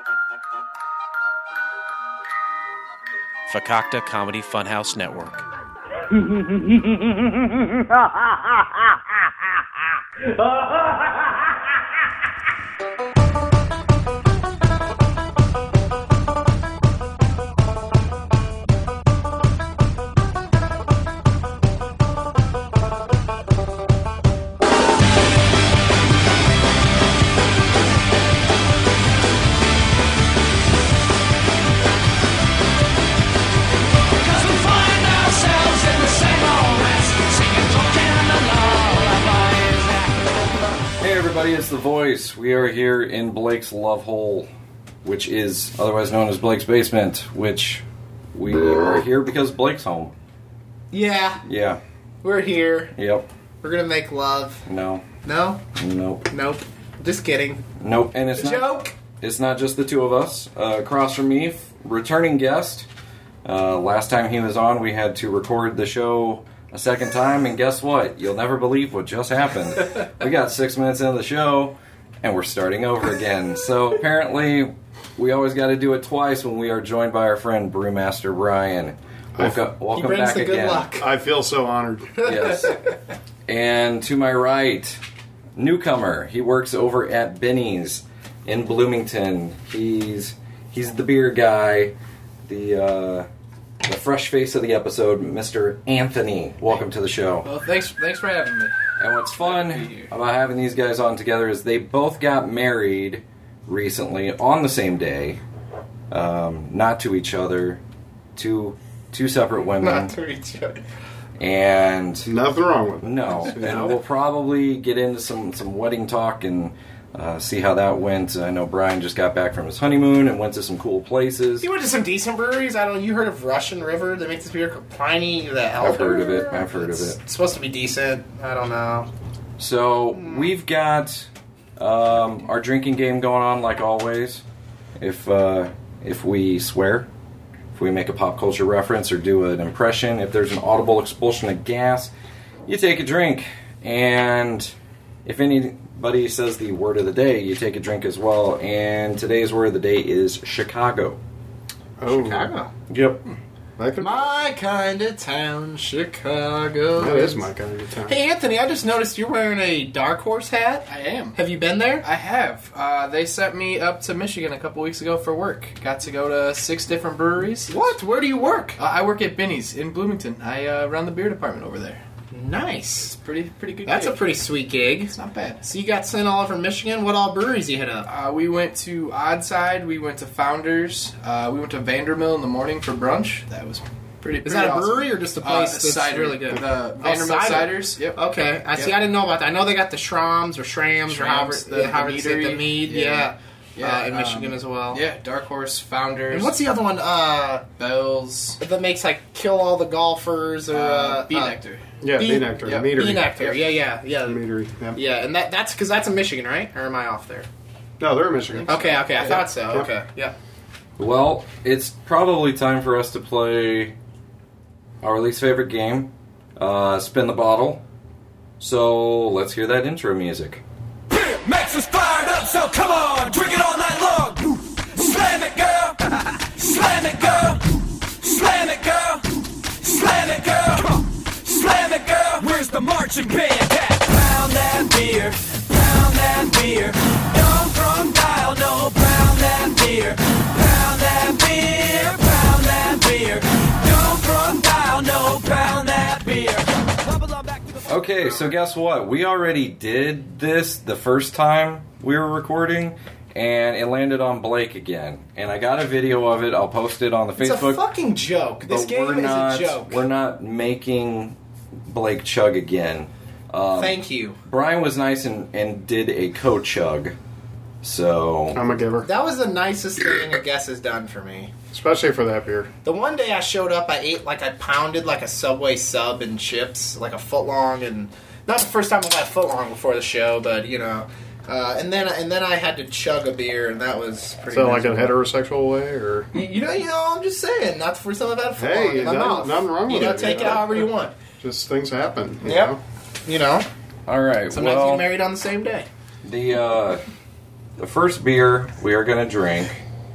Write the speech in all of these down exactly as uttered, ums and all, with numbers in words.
Fakakta Comedy Funhouse Network. It's The Voice. We are here in Blake's Love Hole, which is otherwise known as Blake's Basement, which we are here because Blake's home. Yeah. Yeah. We're here. Yep. We're gonna make love. No. No? Nope. Nope. Just kidding. Nope. And it's a not, joke. It's not just the two of us. Uh, across from me, returning guest. Uh, last time he was on, we had to record the show a second time, and guess what? You'll never believe what just happened. We got six minutes into the show, and we're starting over again. So apparently, we always got to do it twice when we are joined by our friend Brewmaster Brian. Welcome, welcome back the again. Good luck. I feel so honored. Yes. And to my right, newcomer. He works over at Benny's in Bloomington. He's he's the beer guy. The uh, The fresh face of the episode, Mister Anthony. Welcome to the show. Well, thanks thanks for having me. And what's fun about having these guys on together is they both got married recently on the same day. Um, not to each other. Two, two separate women. Not to each other. And nothing wrong with it. No. And we'll probably get into some, some wedding talk and Uh, see how that went. I know Brian just got back from his honeymoon and went to some cool places. You went to some decent breweries. I don't know. You heard of Russian River? They make this beer called Pliny the Elder. I've heard of it. I've heard it's, of it. It's supposed to be decent. I don't know. So we've got um, our drinking game going on like always. If uh, if we swear, if we make a pop culture reference or do an impression, if there's an audible expulsion of gas, you take a drink. And if anybody says the word of the day, you take a drink as well. And today's word of the day is Chicago. Oh. Chicago. Yep. My kind of town, Chicago. That is my kind of town. Hey, Anthony, I just noticed you're wearing a Dark Horse hat. I am. Have you been there? I have. Uh, they sent me up to Michigan a couple weeks ago for work. Got to go to six different breweries. What? Where do you work? Uh, I work at Benny's in Bloomington. I uh, run the beer department over there. Nice. It's pretty pretty good. That's gig. a pretty sweet gig. It's not bad. So you got sent all over Michigan. What all breweries you hit up? Uh, we went to Oddside. We went to Founders. Uh, we went to Vandermill in the morning for brunch. That was pretty. Is pretty that a awesome. brewery or just a Uh, place that's cider. really good? The Oh, Vandermill cider. ciders. Yep. Okay. I see. Yep. I didn't know about that. I know they got the Shrams or Shrams or however, Shrams, the, the- however the it's the meadery. mead. Yeah. Yeah. Yeah, uh, in um, Michigan as well. Yeah, Dark Horse, Founders. And what's the other one? Uh, Bells? that makes like kill all the golfers or Uh, uh, Bee uh, Nectar. Yeah, Bee- Bee Nectar. yeah, Meadery. Bee Nectar. Yeah, yeah, yeah. Meadery. Yeah. Yeah, and that that's because that's in Michigan, right? Or am I off there? No, they're in Michigan. Okay, okay, I Yeah. thought so. Yeah. Okay, yeah. Well, it's probably time for us to play our least favorite game, uh, Spin the Bottle. So let's hear that intro music. Max is fired up, so come on, drink it all night long. Slam it, girl. Slam it, girl. Slam it, girl. Slam it, girl. Slam it, girl. Where's the marching band at? Pound that beer. Pound that beer. Don't drunk dial, no. Pound that beer. Pound that beer. Pound that beer. Don't drunk dial, no. Pound that beer. Bubble on back to the Okay, so guess what? We already did this the first time we were recording, and it landed on Blake again. And I got a video of it. I'll post it on the It's Facebook. a fucking joke. This but game we're is not, a joke. We're not making Blake chug again. Um, Thank you. Brian was nice and, and did a co-chug. So I'm a giver. That was the nicest thing a guest has done for me. Especially for that beer. The one day I showed up, I ate like I pounded like a Subway sub and chips, like a foot long, and not the first time I've had a foot long before the show, but you know. Uh, and then and then I had to chug a beer, and that was pretty. So like in a miserable. heterosexual way, or You, you know, you know, I'm just saying, not the first time I've had a foot Hey, long in my nothing- mouth. nothing wrong You with know, it, take you it know? however you want. just things happen. you Yep. know? You know, all right. sometimes well, you get married on the same day. the uh, the first beer we are going to drink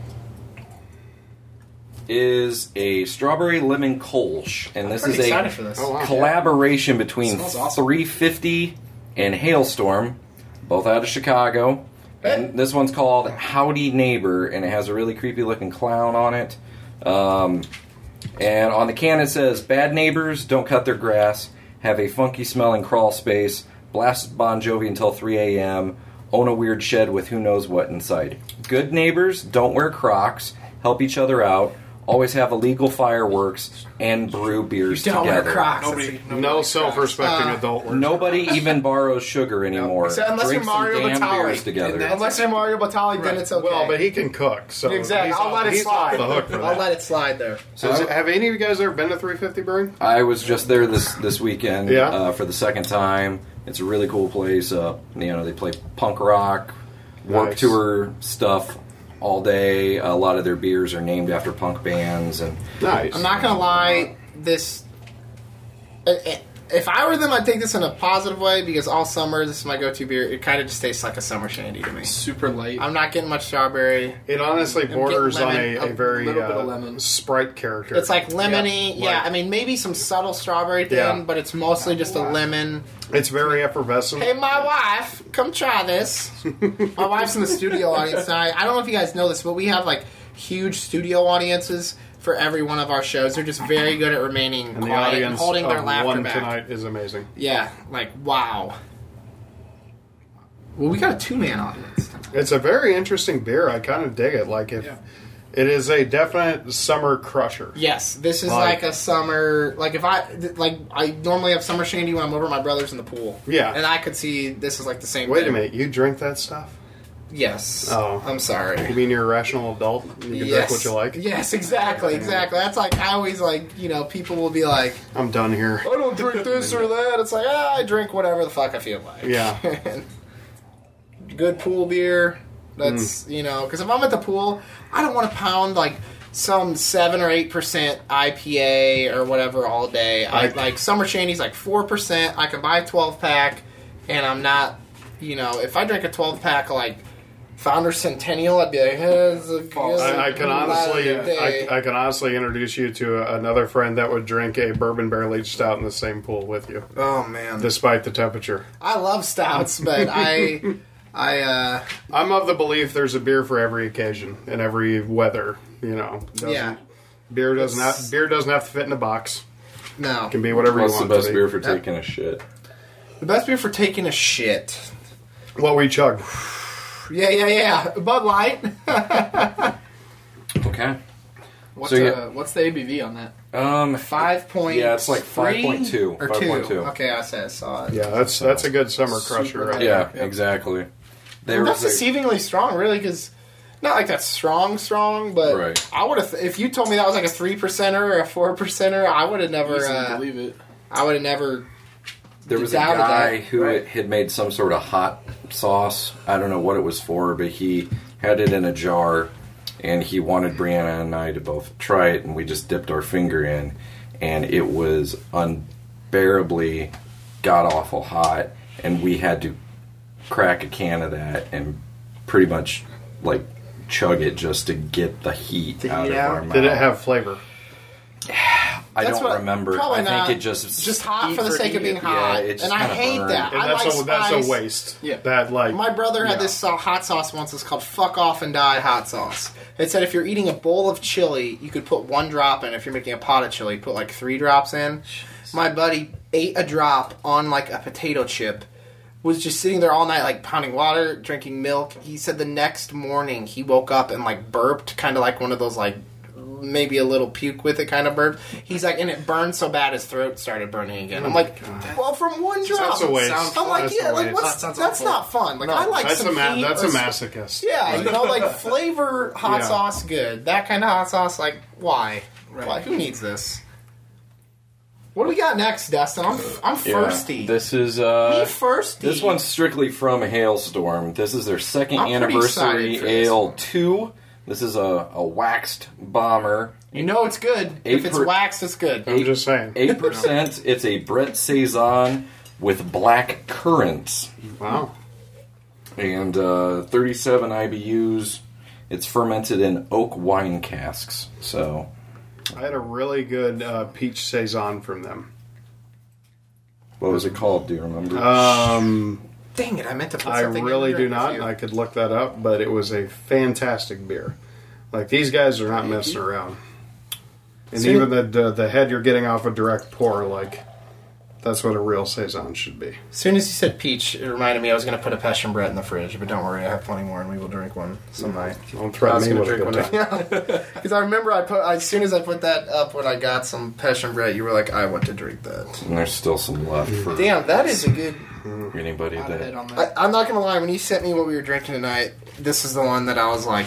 is a strawberry lemon Kolsch, and this Pretty is excited a for this. Oh, wow. collaboration between Smells awesome. three fifty and Hailstorm, both out of Chicago. And this one's called Howdy Neighbor, and it has a really creepy looking clown on it. Um, and on the can it says, "Bad neighbors don't cut their grass, have a funky smelling crawl space, blast Bon Jovi until three a.m., own a weird shed with who knows what inside. Good neighbors don't wear Crocs, help each other out, always have illegal fireworks, and brew beers Don't together. wear Crocs. Nobody, That's- nobody No likes self-respecting Uh, adult works. Nobody even borrows sugar anymore. Except unless Drink you're Mario some damn Batali. beers together. And Unless you're Mario Batali, then Right. it's okay. Well, but he can cook, so exactly. he's I'll off- let it he's slide. off the hook for I'll that. let it slide there. So is it- have any of you guys ever been to three fifty Brewing? I was just there this this weekend Yeah. uh, for the second time. It's a really cool place. Uh, you know, they play punk rock, Warped Nice. Tour stuff all day. A lot of their beers are named after punk bands, and Nice. I'm not gonna lie. This, if I were them, I'd take this in a positive way because all summer this is my go-to beer. It kind of just tastes like a summer shandy to me. super light. I'm not getting much strawberry. It honestly getting borders on lemon, a, a a very little bit uh, of lemon. Sprite character. It's like lemony. Yeah. Yeah, Like- I mean maybe some subtle strawberry thing, Yeah. but it's mostly just a lemon. It's very effervescent. Hey, my wife, come try this. My wife's in the studio audience tonight. I don't know if you guys know this, but we have like huge studio audiences for every one of our shows. They're just very good at remaining and the quiet and audience holding their of laughter one back. tonight is amazing. Yeah, like wow. Well, we got a two-man audience tonight. It's a very interesting beer. I kind of dig it. Like if Yeah. it is a definite summer crusher. Yes, this is Like- like, a summer. Like if I like, I normally have summer shandy when I'm over at my brother's in the pool. Yeah. and I could see this is like the same. Wait thing. a minute, you drink that stuff? Yes. Oh. I'm sorry. You mean you're a rational adult? You can drink what you like? Yes, exactly, exactly. That's like I always like. You know, people will be like, I'm done here. I don't drink this or that. It's like, ah, I drink whatever the fuck I feel like. Yeah. Good pool beer. That's, you know, because if I'm at the pool, I don't want to pound like some seven or eight percent I P A or whatever all day. I, I- like Summer Shandy's like four percent. I can buy a twelve pack, and I'm not, you know, if I drink a twelve pack of like Founder Centennial, I'd be like, eh, it's a, it's a I, I can lot honestly, of the day. I, I can honestly introduce you to a, another friend that would drink a bourbon barrel aged stout in the same pool with you, Oh man, despite the temperature. I love stouts, but I, I, uh, I'm of the belief there's a beer for every occasion and every weather. You know, doesn't, yeah, beer doesn't It's- have beer doesn't have to fit in a box. no. It can be whatever what's you the want. best to be. beer for taking a shit? The best beer for taking a shit. What we chug. Yeah, yeah, yeah. Bud Light. Okay. What's, So, yeah. uh, what's the A B V on that? Um, Five point. Yeah, it's like five point two. or five two. point two. Okay, I said I saw it. Yeah, that's that's a good summer crusher. Super Right? Yeah, Yep. exactly. They Well, were that's like- deceivingly strong, really, because not like that's strong, strong, but Right. I would have. Th- if you told me that was like a three percenter or a four percenter, I would have never. Easily Uh, believe it. I would have never. There was a doubted guy that. who Right. had made some sort of hot sauce. I don't know what it was for, but he had it in a jar, and he wanted Brianna and I to both try it, and we just dipped our finger in, and it was unbearably god-awful hot, and we had to crack a can of that and pretty much, like, chug it just to get the heat The out heat of out? our mouth. Did it have flavor? I That's don't what- remember. probably I think not. it just... just hot Eat for the for sake of being eating. hot, Yeah, it just and I kinda hate burned. that. And I that's like a that's spice. a waste. Yeah. That like My brother had yeah. this uh, hot sauce once. It's called "Fuck Off and Die" hot sauce. It said if you're eating a bowl of chili, you could put one drop in. If you're making a pot of chili, put like three drops in. My buddy ate a drop on like a potato chip. Was just sitting there all night, like pounding water, drinking milk. He said the next morning he woke up and like burped, kind of like one of those like maybe a little puke with it kind of burp. He's like, and it burned so bad his throat started burning again. I'm like, well, from one drop. That's a waste. Sounds I'm like, That's yeah, a like waste. what's, That sounds that's awful. not fun. Like No, I like that's some a ma- heat that's or a some- masochist. Yeah, you know, like flavor hot Yeah. sauce good. That kind of hot sauce, like why? Right. Why? Who needs this? What do we got next, Dustin? I'm I'm Yeah, thirsty. This is... uh Me thirsty. This one's strictly from Hailstorm. This is their second I'm pretty anniversary excited for this Ale one. two. This is a, a waxed bomber. You know it's good. Eight If it's per- waxed, it's good. I'm just saying. eight percent. It's a Brett Saison with black currants. Wow. And uh, thirty-seven I B Us. It's fermented in oak wine casks. So I had a really good uh, peach saison from them. What was it called? Do you remember? Um, Dang it! I meant to put I something. really in do there not, with and you. I could look that up, but it was a fantastic beer. Like, these guys are not messing around. And So- even the, the the head you're getting off a direct pour, like, that's what a real saison should be. As soon as you said peach, it reminded me I was going to put a Passion Brett in the fridge, but don't worry, I have plenty more, and we will drink one some night. Don't I threaten was me going to with a drink good one time. because I remember I put as soon as I put that up when I got some Passion Brett, you were like, I want to drink that. And there's still some left for Damn, that is a good. anybody I'd hit that. on that. I, I'm not going to lie. When you sent me what we were drinking tonight, this is the one that I was like.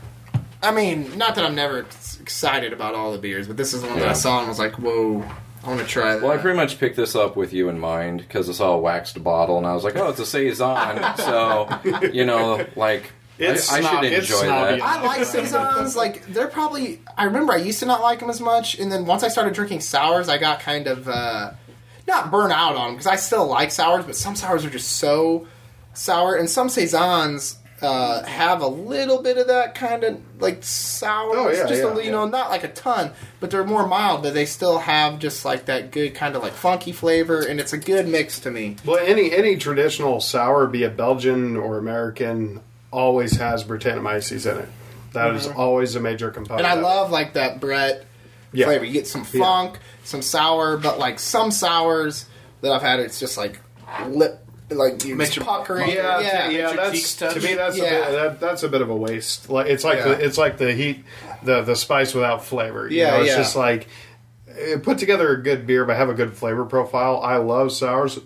I mean, not that I'm never excited about all the beers, but this is the one that Yeah. I saw and was like, whoa, I want to try that. Well, I pretty much picked this up with you in mind because I saw a waxed bottle and I was like, oh, it's a saison, so you know, like It's I, I snob- should it's enjoy snobby. that. I like saisons. Like they're probably. I remember I used to not like them as much, and then once I started drinking sours, I got kind of uh, not burnt out on them because I still like sours, but some sours are just so sour, and some saisons uh, have a little bit of that kind of like sour. Oh, yeah, just yeah, a, you yeah. know, not like a ton, but they're more mild. But they still have just like that good kind of like funky flavor, and it's a good mix to me. Well, any any traditional sour, be it Belgian or American, always has Brettanomyces in it. That is always a major component. And I of it. love like that Brett Yeah. flavor. You get some Yeah. funk, some sour, but like some sours that I've had, it's just like lip, like you Makes just your- puckering. Yeah, yeah, yeah, your that's cheeks touch. to me. That's Yeah. a bit, that, that's a bit of a waste. Like it's like Yeah. the, it's like the heat, the the spice without flavor. You Yeah, know, it's yeah. just like eh, put together a good beer, but have a good flavor profile. I love sours,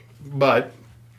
but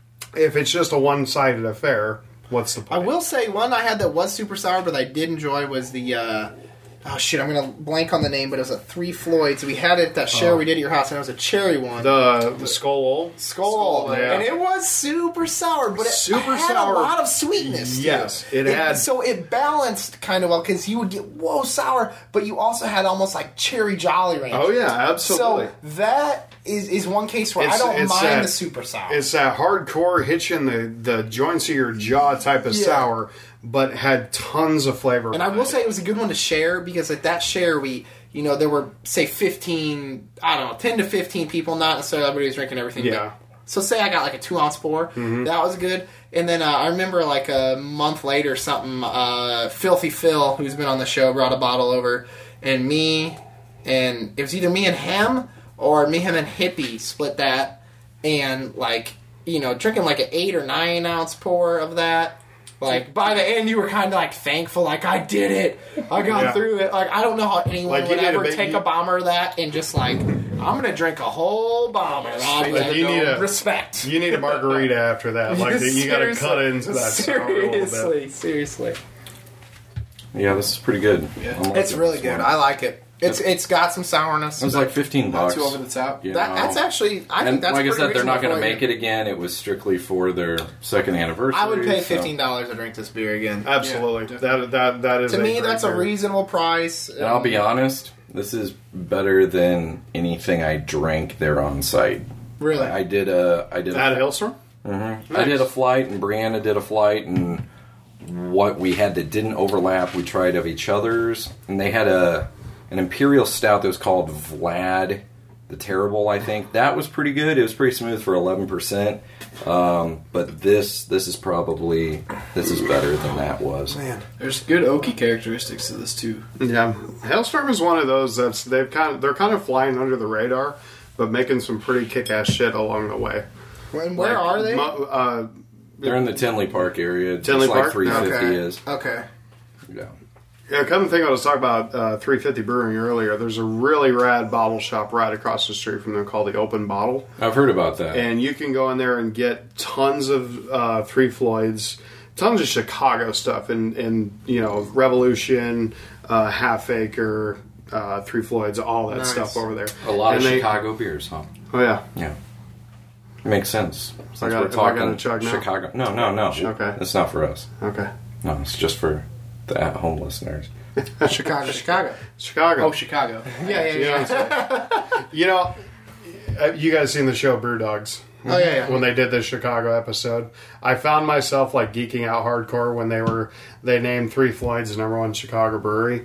if it's just a one sided affair, what's the I point? will say one I had that was super sour, but I did enjoy was the. Uh, oh shit! I'm gonna blank on the name, but it was a Three Floyds. We had it at that share we did at your house, and it was a cherry one. the the skull. Skull, yeah. and it was super sour, but it Super had sour. a lot of sweetness. too. Yes, it had- So it balanced kind of well because you would get whoa sour, but you also had almost like cherry Jolly Rancher. Oh yeah, absolutely. So that is is one case where I It's- don't it's mind that- the super sour. It's that hardcore hit you in the, the joints of your jaw type of Yeah. sour, but had tons of flavor. And I will say it was a good one to share because at that share we, you know, there were say fifteen, I don't know, ten to fifteen people. Not necessarily everybody was drinking everything. Yeah. But, so say I got like a two ounce pour. That was good. And then uh, I remember like a month later, something. Uh, Filthy Phil, who's been on the show, brought a bottle over, and me, and it was either me and him or me, him, and Hippie split that, and like you know, drinking like an eight or nine ounce pour of that. Like by the end, you were kind of like thankful, like I did it, I got Yeah. through it. Like I don't know how anyone Like, you would need a ever big- take you- a bomber of that and just like I'm gonna drink a whole bomber. I'll Like, let you go. need a- respect. You need a margarita after that. Like that, you got to cut into that sour a little bit. seriously, seriously. Yeah, this is pretty good. Yeah. I'm It's liking really this good. one. I like it. It's it's got some sourness. It was like fifteen Not bucks. too over the top. you that, know. that's actually I think and that's like I pretty said, they're not reasonable going to for make you. it again. It was strictly for their second anniversary. I would pay so- fifteen dollars to drink this beer again. Absolutely, Yeah, that that that is to a me, great that's a beer. reasonable price. And I'll be honest, this is better than anything I drank there on site. Really, I did a I did At a, Hailstorm. I did a flight, and Brianna did a flight, and what we had that didn't overlap, we tried of each other's, and they had a an imperial stout that was called Vlad the Terrible. I think that was pretty good. It was pretty smooth for eleven percent. Um, but this this is probably this is better than that was. man. There's good oaky characteristics to this too. Yeah, Hailstorm is one of those that's they've kind of they're kind of flying under the radar, but making some pretty kick-ass shit along the way. And where Like, are they? Mo- uh, They're in the Tinley Park area. Tinley just like Park? three fifty okay. is. Okay. Yeah. yeah, come to think, I was talking about uh, three fifty Brewing earlier. There's a really rad bottle shop right across the street from them called the Open Bottle. I've heard about that. And you can go in there and get tons of uh, Three Floyds, tons of Chicago stuff, and, and you know, Revolution, uh, Half Acre, uh, Three Floyds, all that Nice. stuff over there. a lot And of they- Chicago beers, huh? Oh yeah, Yeah. Makes sense. Since I got- we're am I talking gonna chug now? Chicago. No, no, no. Okay. It's not for us. okay. No, it's just for the at-home listeners. Chicago, Chicago. Chicago. Oh, Chicago. Yeah, yeah, You know yeah. what I'm saying? You know, uh, you guys seen the show Brew Dogs? Oh yeah, yeah. When they did this Chicago episode, I found myself like geeking out hardcore when they were they named Three Floyds the number one Chicago brewery.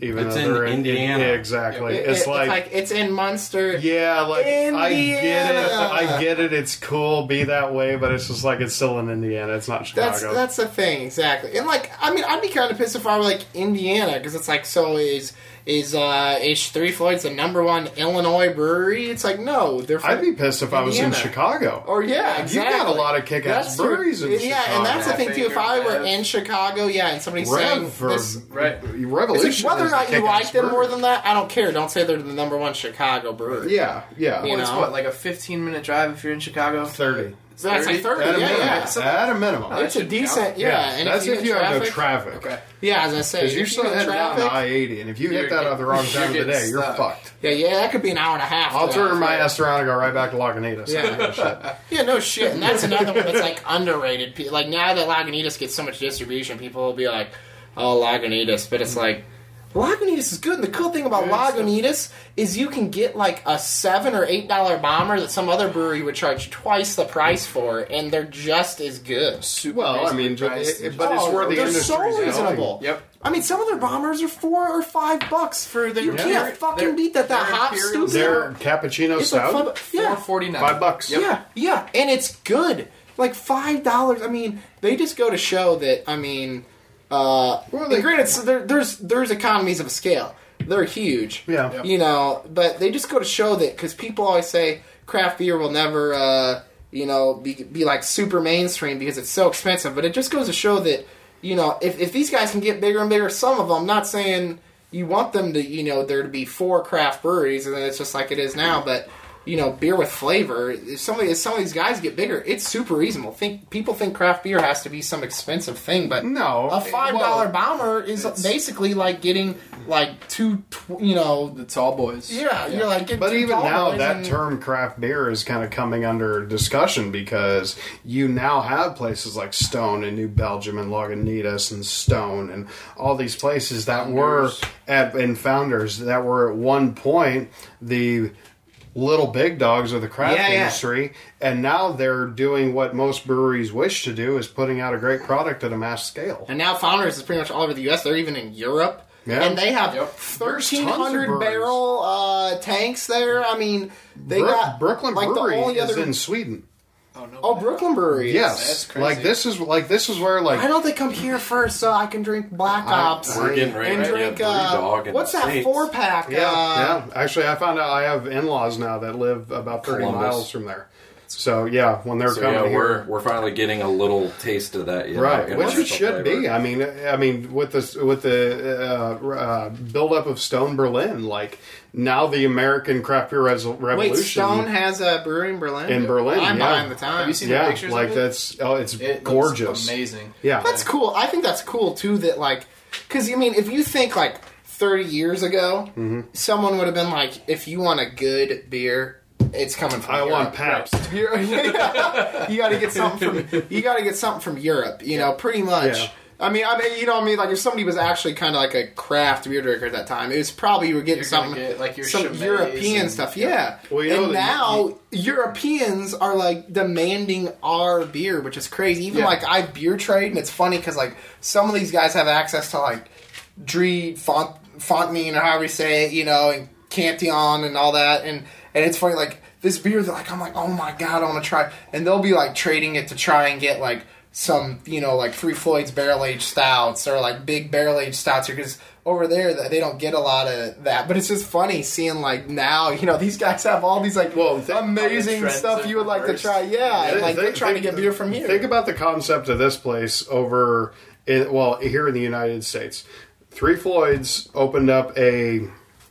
even It's though in they're in Indiana. Yeah, exactly. It- it's it- like, it's in Munster. yeah, like I get it. Indiana. I get it. It's cool, be that way, but it's just like it's still in Indiana. It's not Chicago. That's that's the thing, exactly. And like, I mean, I'd be kind of pissed if I were like Indiana, because it's like, so is is uh is Three Floyds the number one Illinois brewery? It's like, no, they're. From I'd be pissed if I was in Indiana. Chicago. Or yeah, exactly. You got a lot of kick-ass That's true. breweries in yeah, Chicago. and that's the thing too. If I were Rev. in Chicago, yeah, and somebody's saying Rev for this, Right. Revolution. it's like, whether or is a not you kick-ass like them more brewery. than that, I don't care. Don't say they're the number one Chicago brewery. Yeah, yeah. You Well, it's know? what, like a fifteen minute drive if you're in Chicago? thirty. So that's like thirty. At a Yeah, minimum. yeah. At a minimum. It's a should decent, count. yeah. And that's if if you, you get have no traffic, traffic. Okay. yeah, as I say, Because you if still get heading down traffic, I eighty, and if you You're hit that at the wrong getting- time of the you're day, getting you're stuck. fucked. yeah, yeah, that could be an hour and a half. I'll to turn that. my ass around and go right back to Lagunitas. Yeah. Yeah, no shit. And that's another one that's like underrated. Pe- Like now that Lagunitas gets so much distribution, people will be like, "Oh, Lagunitas," but it's like Lagunitas is good. And the cool thing about Lagunitas is you can get like a seven or eight dollar bomber that some other brewery would charge twice the price for, and they're just as good. Super Well, I mean, reasonably priced. it- but it's Oh, where the they're industry's so going. reasonable. Yep. I mean, some of their bombers are four or five bucks for the. You Yeah. can't fucking They're- beat that. That they're hop Imperial stupid. Their cappuccino It's like stout, five, yeah, four forty-nine. five bucks. Yeah, yeah, and it's good. Like five dollars. I mean, they just go to show that. I mean, uh, Well, and they- granted, so there, there's there's economies of scale. They're huge. Yeah. Yeah. you know, but they just go to show that because people always say craft beer will never, uh, you know, be be like super mainstream because it's so expensive. But it just goes to show that you know if if these guys can get bigger and bigger, some of them. I'm not saying you want them to, you know, there to be four craft breweries and then it's just like it is now, but. You know, beer with flavor. If somebody, if some of these guys get bigger, it's super reasonable. Think people think craft beer has to be some expensive thing, but No. a five dollar Well, bomber is basically like getting like two, tw- you know, The tall boys. yeah, you're like. getting But two even tall now, boys that and- term craft beer is kind of coming under discussion because you now have places like Stone in New Belgium and Lagunitas and Stone and all these places that were at in Founders that were at one point the little big dogs of the craft Yeah, yeah. industry, and now they're doing what most breweries wish to do: is putting out a great product at a mass scale. And now Founders is pretty much all over the U S. They're even in Europe. Yeah. And they have Yep. thirteen There's tons hundred of breweries. barrel uh, tanks there. I mean, they Brook- got Brooklyn like Brewery the only is other. in Sweden. Oh, no. Oh, Brooklyn Brewery. Yes, That's crazy. like this is like this is where like Why don't they come here first so I can drink Black I- Ops We're getting ready and to drink get uh, Brewdog in what's the that States. four pack? Yeah, uh, yeah. Actually, I found out I have in-laws now that live about thirty Columbus. miles from there. So yeah, when they're So coming yeah, here, we're we're finally getting a little taste of that. You know, right, getting which the it should flavor. be. I mean, I mean, with this with the uh, uh, buildup of Stone Berlin, like now the American craft beer res- revolution. Wait, Stone has a brewery in Berlin. In Berlin, I'm yeah. buying the time. Have you seen the yeah, pictures like of it? that's oh, it's It looks gorgeous, amazing. Yeah, That's cool. I think that's cool too. That like, because you mean if you think like thirty years ago, Mm-hmm. someone would have been like, if you want a good beer, it's coming from. I Europe. want Pabst. You're- yeah. You got to get something from. You got to get something from Europe. You know, pretty much. Yeah. I mean, I mean, you know, what I mean, like if somebody was actually kind of like a craft beer drinker at that time, it was probably you were getting You're gonna something get, like, your some Chimay European and- stuff. Yeah. Well, you know and that now you- Europeans are like demanding our beer, which is crazy. Even Yeah. like I beer trade, and it's funny because like some of these guys have access to like Dree, Font, Fontenine, or however you say it, you know, and Cantillon and all that, and and it's funny like this beer. They're like, I'm like, oh my god, I want to try, and they'll be like trading it to try and get like some, you know, like Three Floyd's barrel aged stouts or like big barrel aged stouts, because over there they don't get a lot of that. But it's just funny seeing like now, you know, these guys have all these like Well, th- amazing trends stuff and you would like to reverse. try. Yeah, and like they're Think- trying to think- get beer from here. Think about the concept of this place over, in, well, here in the United States. Three Floyds opened up a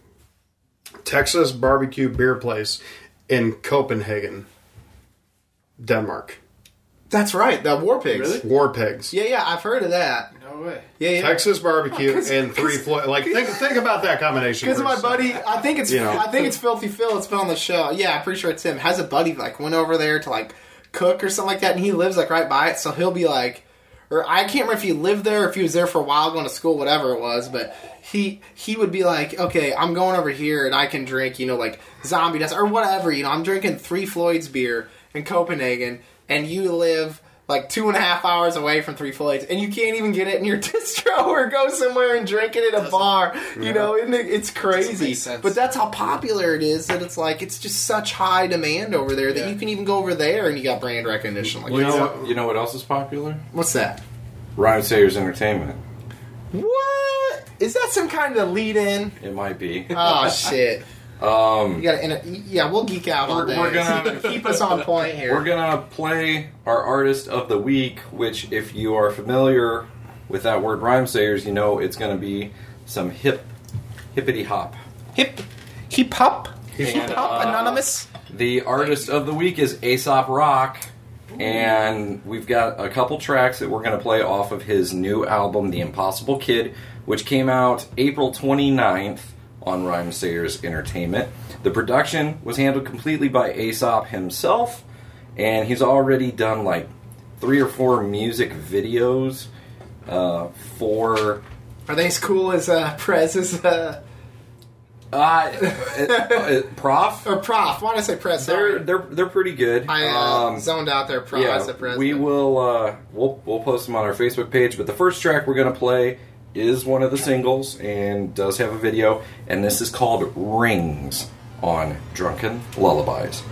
Texas barbecue beer place in Copenhagen, Denmark. That's right, the War Pigs. Really? War Pigs. Yeah, yeah, I've heard of that. No way. Yeah, yeah. Texas barbecue Oh, 'cause- and Three Floyd. Like think think about that combination. Because for my a second. buddy, I think it's You know. I think it's Filthy Phil. It's been on the show. Yeah, I'm pretty sure it's him. Has a buddy like went over there to like cook or something like that, and he lives like right by it. So he'll be like, or I can't remember if he lived there, or if he was there for a while going to school, whatever it was. But he he would be like, okay, I'm going over here and I can drink, you know, like Zombie Dust or whatever. You know, I'm drinking Three Floyd's beer in Copenhagen, and you live like two and a half hours away from Three Floyds, and you can't even get it in your distro or go somewhere and drink it at a bar. You Yeah. know, isn't it, it's crazy. make sense. But that's how popular it is. That it's like it's just such high demand over there that Yeah. you can even go over there and you got brand recognition. Like You know, that. what, you know what else is popular? What's that? Rhyme Sayers Entertainment. What is that? Some kind of lead in? It might be. Oh shit! Um, You gotta, yeah, we'll geek out all We're- day. we're gonna- keep us on point here. We're gonna play our artist of the week, which, if you are familiar with that word Rhyme Sayers, you know it's gonna be some hip, hippity hop. hip, hip hop, hip And, hop, uh, anonymous. The artist of the week is Aesop Rock, and we've got a couple tracks that we're gonna play off of his new album, The Impossible Kid, which came out April twenty-ninth on Rhyme Sayers Entertainment. The production was handled completely by Aesop himself, and he's already done like three or four music videos uh, for Are they as cool as uh, Prez's uh, uh, uh, uh, Prof. or Prof? Why did I say Prez? They're Sorry, they're they're pretty good. I uh, Um, zoned out there. Prof. I said Prez. we will. Uh, we'll we'll post them on our Facebook page. But the first track we're gonna play is one of the singles and does have a video. And this is called "Rings" on Drunken Lullabies.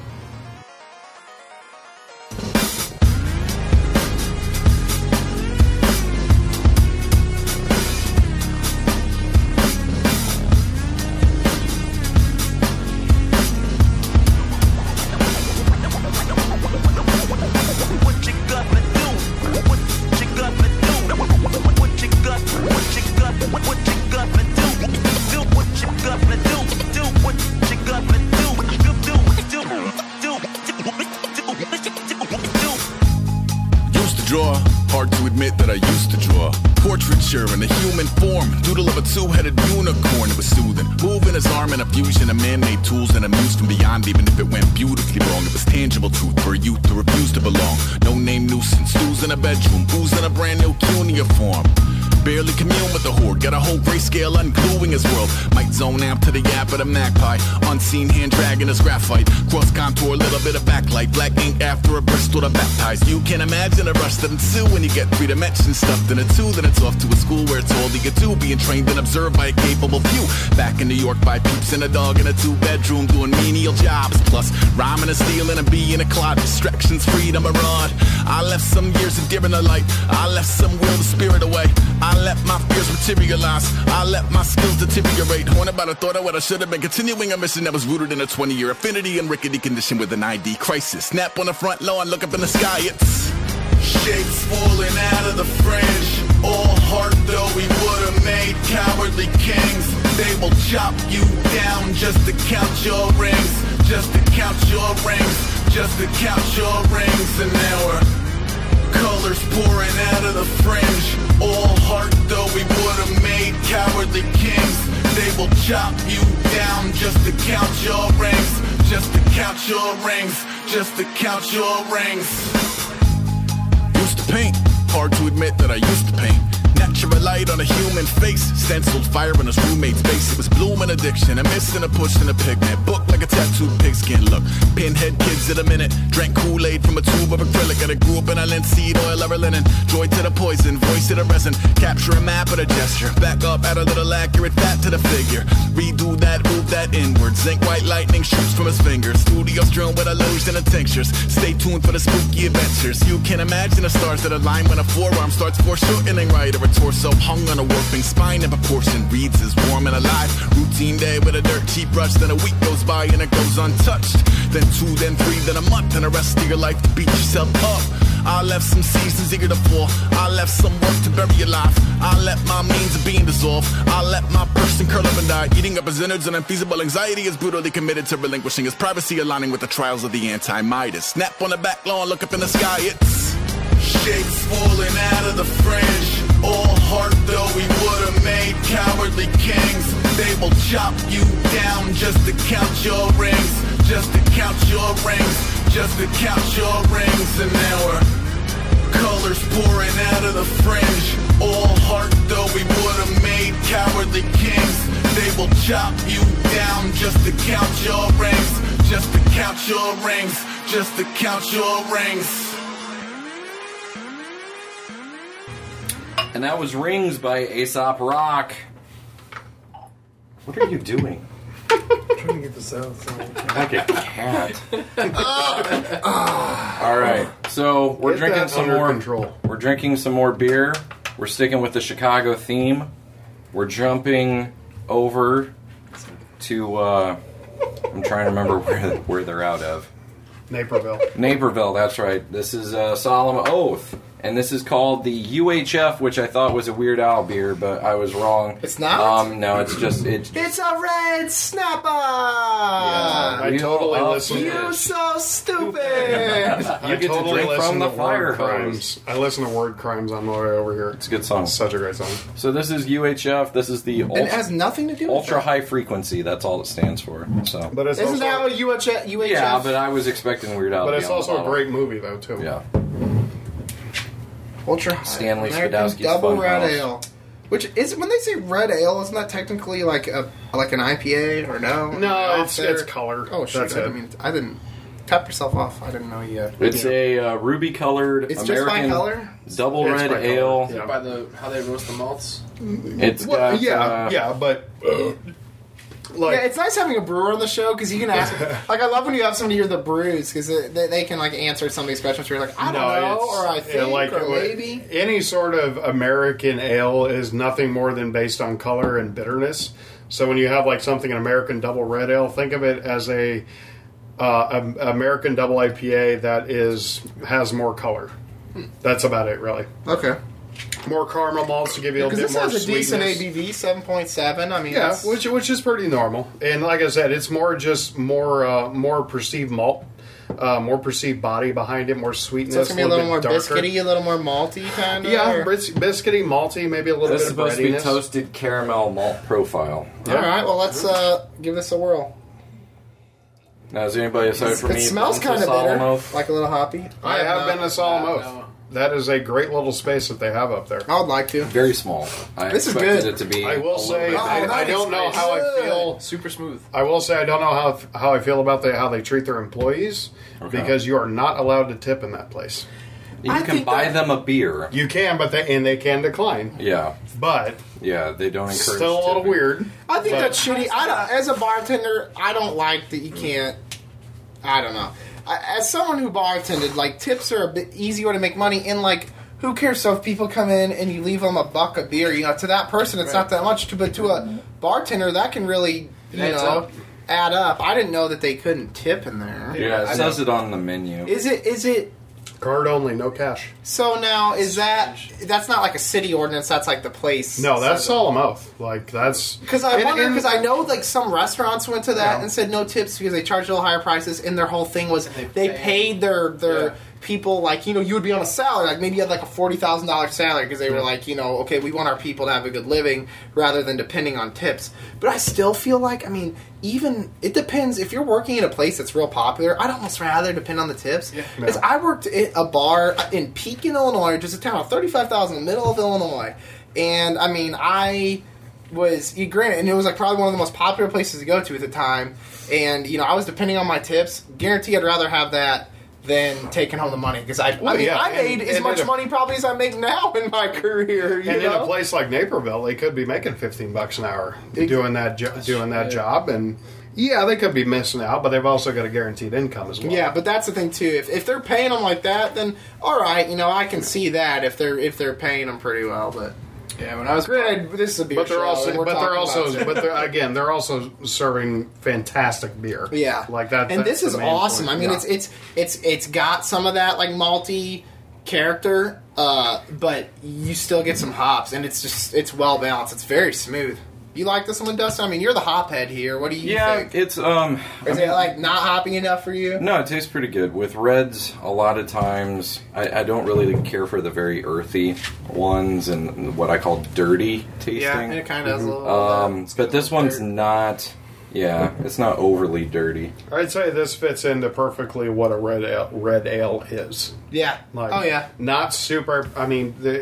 What you gonna do? What you gonna do? What you gonna what you gonna what you gonna do? Do what you gonna do? Do what you gonna do? Do do do do do do. Used to draw, hard to admit that I used to draw. Portraiture in a human form, doodle of a two-headed unicorn. It was soothing, moving his arm in a fusion of man-made tools and amused from beyond. Even if it went beautifully wrong, it was tangible truth for a youth to refuse to belong. No name nuisance, who's in a bedroom, who's in a brand new cuneiform. Barely commune with the horde, got a whole grayscale ungluing his world. Might zone amp to the yap of the magpie, unseen hand dragging his graphite. Cross contour, little bit of backlight, black ink after a Bristol to baptize. You can imagine the rush that ensue when you get three dimensions stuffed in a two. Then it's off to a school where it's all you get to, being trained and observed by a capable few. Back in New York by peeps and a dog in a two-bedroom doing menial jobs. Plus rhyming and stealing and being a clod, distractions, freedom, a rod. I left some years of deer in the light, I left some will the spirit away. I let my fears materialize, I let my skills deteriorate. Horn about a thought of what I should have been, continuing a mission that was rooted in a twenty-year affinity and rickety condition with an I D crisis. Snap on the front lawn, look up in the sky, it's shapes falling out of the fringe. All heart though we would've made cowardly kings. They will chop you down just to count your rings, just to count your rings, just to count your rings. And now we're colors pouring out of the fringe. All heart though we would've made cowardly kings. They will chop you down just to count your rings, just to count your rings, just to count your rings. Used to paint, hard to admit that I used to paint. Natural light on a human face, stenciled fire in his roommate's face. It was blooming addiction, a missing a push and a pigment. Book like a tattooed pigskin look. Pinhead kids in a minute, drank Kool-Aid from a tube of acrylic. And I grew up in a linseed oil ever linen. Joy to the poison, voice to the resin. Capture a map of a gesture. Back up, add a little accurate fat to the figure. Redo that, move that inward. Zinc white lightning shoots from his fingers. Studio strewn with illusion and tinctures. Stay tuned for the spooky adventures. You can imagine the stars that align when a forearm starts foreshortening right, or a torso hung on a warping spine in proportion. Reads as warm and alive. Routine day with a dirt cheap brush. Then a week goes by and it goes untouched. Then two, then three, then a month, and the rest of your life to beat yourself up. I left some seasons eager to fall. I left some work to bury your life. I let my means of being dissolve. I let my person curl up and die. Eating up his innards and unfeasible anxiety is brutally committed to relinquishing his privacy, aligning with the trials of the anti-Midas. Snap on the back lawn, look up in the sky, it's shapes falling out of the fringe. All heart though we would've made cowardly kings. They will chop you down just to count your rings, just to count your rings, just to count your rings. And now we're colors pouring out of the fringe. All heart though we would've made cowardly kings. They will chop you down just to count your rings, just to count your rings, just to count your rings. And that was Rings by Aesop Rock. What are you doing? I'm trying to get this out. So Like a cat. All right, so we're Get drinking that some under more. control. We're drinking some more beer. We're sticking with the Chicago theme. We're jumping over to. Uh, I'm trying to remember where where they're out of. Naperville. Naperville. That's right. This is uh, Solemn Oath, and this is called the U H F, which I thought was a Weird Al beer, but I was wrong. It's not? Um, no, it's just it's. It's a red snapper! I Real totally up listen. here. You're so stupid! I get to totally drink listen from to the fire Word Crimes. I listen to Word Crimes on my way over here. It's a good song. It's such a great song. So this is U H F. This is the and it ultra, has nothing to do with ultra it. high frequency. That's all it stands for. So, But it's Isn't also, that what U H F? U H F? yeah, but I was expecting Weird Al. but to it's be on also the a bottle. great movie though too. Yeah. Ultra high. Stanley American Spadowski's double red Funhouse. ale. Which is when they say red ale, isn't that technically like a like an I P A or no? No, Off it's there? it's color. Oh shit! That's I it. didn't mean I didn't tap yourself off. I didn't know you. Uh, It's a uh, ruby colored It's just by American color? double It's red by color, ale. yeah. By the how they roast the malts. It's Well, got yeah, uh, yeah, but uh, like yeah, it's nice having a brewer on the show because you can ask. Like, I love when you have somebody hear the brews because they, they can like answer some of these questions. Where you're like, I don't know, it's- or I yeah, think, like, or uh, maybe. any sort of American ale is nothing more than based on color and bitterness. So when you have like something an American double red ale, think of it as a uh, a- American double I P A that is has more color. That's about it, really. Okay. More caramel malts to give you a Because bit this more has a sweetness. decent A B V, seven point seven. I mean, Yeah, that's- which which is pretty normal. And like I said, it's more just more uh, more perceived malt, uh, more perceived body behind it, more sweetness. so it's gonna be a little more bit darker. biscuity, a little more malty, kind of. Yeah, bis- biscuity, malty, maybe a little This is bit of supposed to be breadiness. toasted caramel malt profile. All right, well let's uh, give this a whirl. Now, is anybody aside from It me? smells into kind of Solemn bitter, Oath? like a little hoppy. I have not- been to Solemn uh, Oath. no. That is a great little space that they have up there. I would like to. Very small. I This is expected good. it to be. I a will little say, bit- I, I that don't is know how I good. feel. Super smooth. I will say I don't know how how I feel about the, how they treat their employees Okay. because you are not allowed to tip in that place. You I can think buy that- them a beer. You can, but they and they can decline. Yeah, But yeah. They don't encourage. still a little tipping. weird. I think But- that's shitty. I don't, as a bartender, I don't like that you can't. I don't know. I, as someone who bartended, like tips are a bit easier to make money. And like, who cares? So if people come in and you leave them a buck of beer, you know, to that person it's not that much. To, but to a bartender, that can really, you adds know, up. add up. I didn't know that they couldn't tip in there. Yeah, I it says it on the menu. Is it? Is it? Card only, no cash. So now is that? That's not like a city ordinance. That's like the place. No, that's says it. Solemn Oath. Like that's Because I and- wonder, and- because I know like some restaurants went to that Yeah. and said no tips because they charged a little higher prices, and their whole thing was They they pay. paid their their Yeah. people like you know you would be on a salary like maybe you had like a forty thousand dollars salary because they were like you know okay we want our people to have a good living rather than depending on tips. But I still feel like I mean even it depends if you're working in a place that's real popular. I'd almost rather depend on the tips because Yeah. I worked at a bar in Pekin, Illinois, which is a town of thirty-five thousand in the middle of Illinois, and I mean I. was you granted, and it was like probably one of the most popular places to go to at the time. And you know, I was depending on my tips. Guarantee, I'd rather have that than taking home the money because I, Well, I mean, yeah, I and- made as and much in a- money probably as I make now in my career. You And know? in a place like Naperville, they could be making fifteen bucks an hour Ex- doing that jo- doing that job, and yeah, they could be missing out, but they've also got a guaranteed income as well. Yeah, but that's the thing too. If, if they're paying them like that, then all right, you know, I can see that if they're if they're paying them pretty well. But Yeah, when I was granted, this is a beer But they're show, also, and we're but they're talking also, about- but they're again, they're also serving fantastic beer. Yeah, like that. And that's this is the main awesome. point. I mean, Yeah. it's it's it's it's got some of that like malty character, uh, but you still get some hops, and it's just it's well balanced. It's very smooth. You like this one, Dustin? I mean, you're the hop head here. What do you Yeah, think? it's um. I Is mean, it like not hoppy enough for you? No, it tastes pretty good. With reds, a lot of times I, I don't really care for the very earthy ones and what I call dirty tasting. Yeah, and it kind of has a little. um, it's got but this a little one's dirt. not. Yeah, it's not overly dirty. I'd say this fits into perfectly what a red ale, red ale is. Yeah. Like, oh yeah. not super. I mean, the.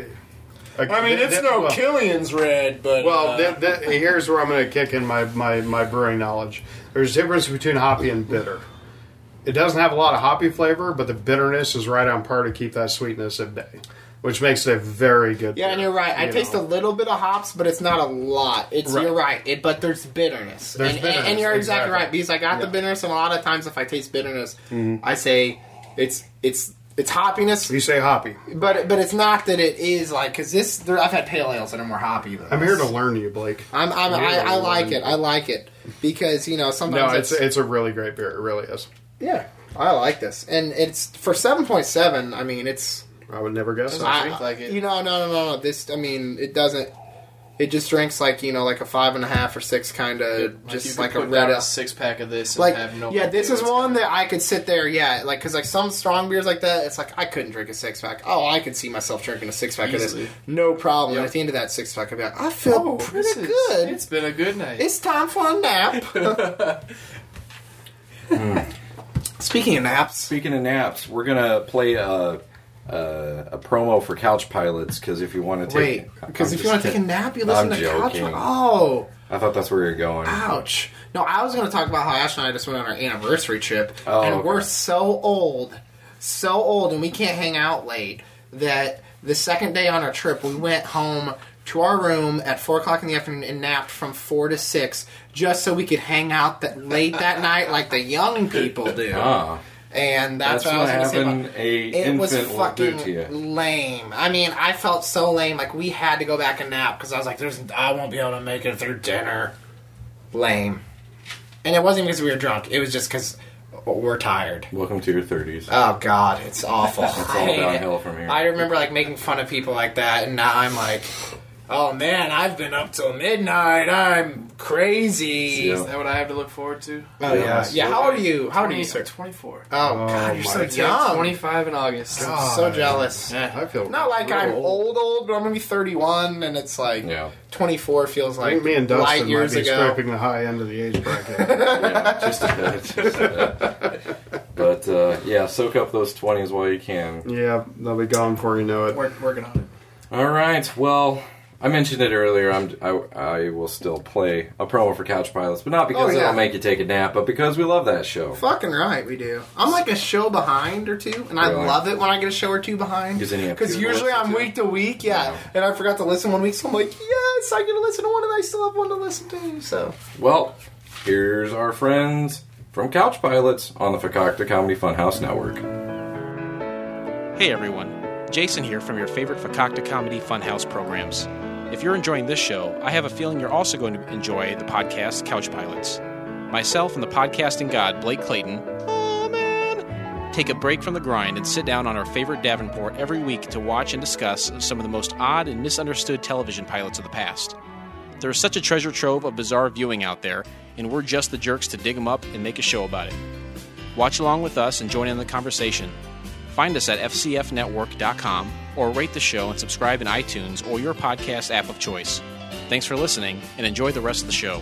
I mean, it's no well, Killian's red, but Well, uh, th- th- here's where I'm going to kick in my, my, my brewing knowledge. There's a difference between hoppy and bitter. It doesn't have a lot of hoppy flavor, but the bitterness is right on par to keep that sweetness at bay. which makes it a very good. Yeah, beer, and you're right. I you taste know. a little bit of hops, but it's not a lot. It's Right. You're right, it, but there's bitterness. There's and, bitterness, and you're exactly, exactly. right because I got the Yeah. bitterness, and a lot of times if I taste bitterness, Mm-hmm. I say it's it's it's hoppiness. You say hoppy. But but it's not that it is like because this there, I've had pale ales that are more hoppy than I'm this. here to learn you, Blake. I'm, I'm I'm here I, to I like learn it. you. I like it because you know No, sometimes it's it's a really great beer. It really is. yeah I like this and it's for seven point seven. I mean it's I would never guess. Doesn't that. drink like it. you know no no no no this I mean it doesn't it just drinks like you know like a five and a half or six kind of Like just you could like a put red down ale. a six pack of this and Like have no yeah, this is idea one what's that I could sit there. Yeah, like because like some strong beers like that, it's like I couldn't drink a six pack. Oh, I could see myself drinking a six pack of Easily. this, no problem. Yep. And at the end of that six pack, I'd be like, I feel Oh, pretty this is- good. It's been a good night. It's time for a nap. Speaking of naps, Speaking of naps, we're gonna play a a, a promo for Couch Pilots because if you want to take, wait, because I'm if you want to just take a kidding. nap, you listen I'm to Couch. joking. Oh, I thought that's where you're going. ouch! No, I was going to talk about how Ash and I just went on our anniversary trip, Oh, and okay. we're so old, so old, and we can't hang out late. That the second day on our trip, we went home to our room at four o'clock in the afternoon and napped from four to six, just so we could hang out that late that night, like the young people do. Ah, And that's, That's what I was what going to say. having About, a it was infant will do fucking to you. lame. I mean, I felt so lame. Like we had to go back and nap because I was like, "There's, I won't be able to make it through dinner." Lame. And it wasn't because we were drunk. It was just because we're tired. welcome to your thirties. Oh God, it's awful. It's all downhill from here. I remember like making fun of people like that, and now I'm like, "Oh man, I've been up till midnight. I'm crazy." Yeah. Is that what I have to look forward to? Oh yeah, Yes. yeah. How old are you? How old are you, twenty, sir? I'm twenty-four. Oh, Oh, God, you're so my young. twenty-five in August. I'm so jealous. Yeah. I feel Not like real I'm old, old, but I'm gonna be thirty-one, and it's like Yeah. twenty-four feels I like think me and light Dustin might years be ago. scraping the high end of the age bracket. Yeah, just a bit. Just a bit. But uh, yeah, soak up those twenties while you can. Yeah, they'll be gone before you know it. Work, working on it. All right. Well, I mentioned it earlier. I'm, I, I will still play a promo for Couch Pilots, but not because Oh, yeah. it'll make you take a nap, but because we love that show. Fucking right, we do. I'm like a show behind or two, and I Really? love it when I get a show or two behind. Because then you have Because two to usually listen I'm to. week to week, yeah, Yeah. and I forgot to listen one week, so I'm like, yes, I get to listen to one, and I still have one to listen to. So Well, here's our friends from Couch Pilots on the Fakakta Comedy Funhouse Network. Hey everyone, Jason here from your favorite Fakakta Comedy Funhouse programs. If you're enjoying this show, I have a feeling you're also going to enjoy the podcast Couch Pilots. Myself and the podcasting god Blake Clayton, oh man, take a break from the grind and sit down on our favorite Davenport every week to watch and discuss some of the most odd and misunderstood television pilots of the past. There is such a treasure trove of bizarre viewing out there, and we're just the jerks to dig them up and make a show about it. Watch along with us and join in the conversation. Find us at f c f network dot com or rate the show and subscribe in iTunes or your podcast app of choice. Thanks for listening and enjoy the rest of the show.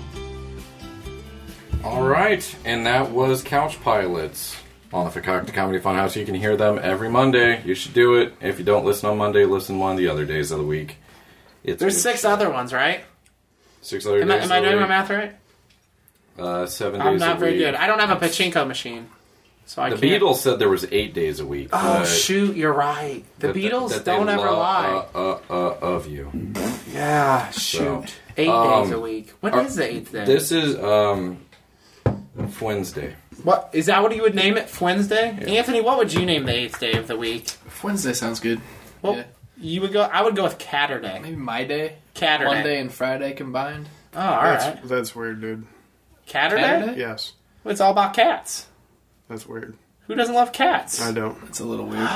All right, and that was Couch Pilots on the Fakakta Comedy Funhouse. You can hear them every Monday. You should do it. If you don't listen on Monday, listen one of the other days of the week. It's there's good. six other ones, right? Six other Am I, days am I of the doing my week. math right? Uh, seven I'm days not a very week. good. I don't have a pachinko machine, so I The can't. Beatles said there was eight days a week. Oh but shoot, you're right. The that- Beatles that they don't ever love, lie. Uh, uh, uh, of you. Yeah, So, shoot. Eight um, days a week. When are- is the eighth day? This is um, Wednesday. What is that? What you would name it? Wednesday? Anthony, what would you name the eighth day of the week? Wednesday sounds good. Well, Yeah. you would go. I would go with Catterday. Maybe my day. Catterday. Monday and Friday combined. Oh, all That's, right. that's weird, dude. Catterday? Catterday? Yes, Well, it's all about cats. that's weird. Who doesn't love cats? I don't. It's a little weird.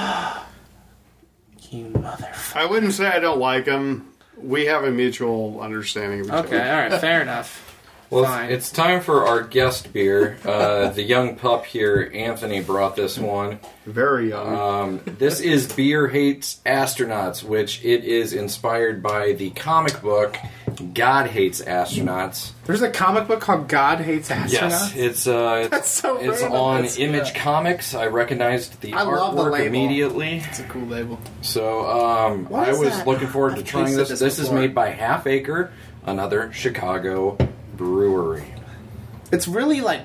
You motherfucker. I wouldn't say I don't like them. We have a mutual understanding of each Okay, other. all right, fair enough. Well, Fine. it's time for our guest beer. Uh, the young pup here, Anthony, brought this one. Very young. Um, this is Beer Hates Astronauts, which it is inspired by the comic book God Hates Astronauts. There's a comic book called God Hates Astronauts. Yes, it's uh, it's, That's so it's random. on That's- Image yeah. Comics. I recognized the I love the artwork label. immediately. It's a cool label. So um, What I is was that? looking forward to I've trying tasted this. this This is before. made by Half Acre, another Chicago brewery. It's really like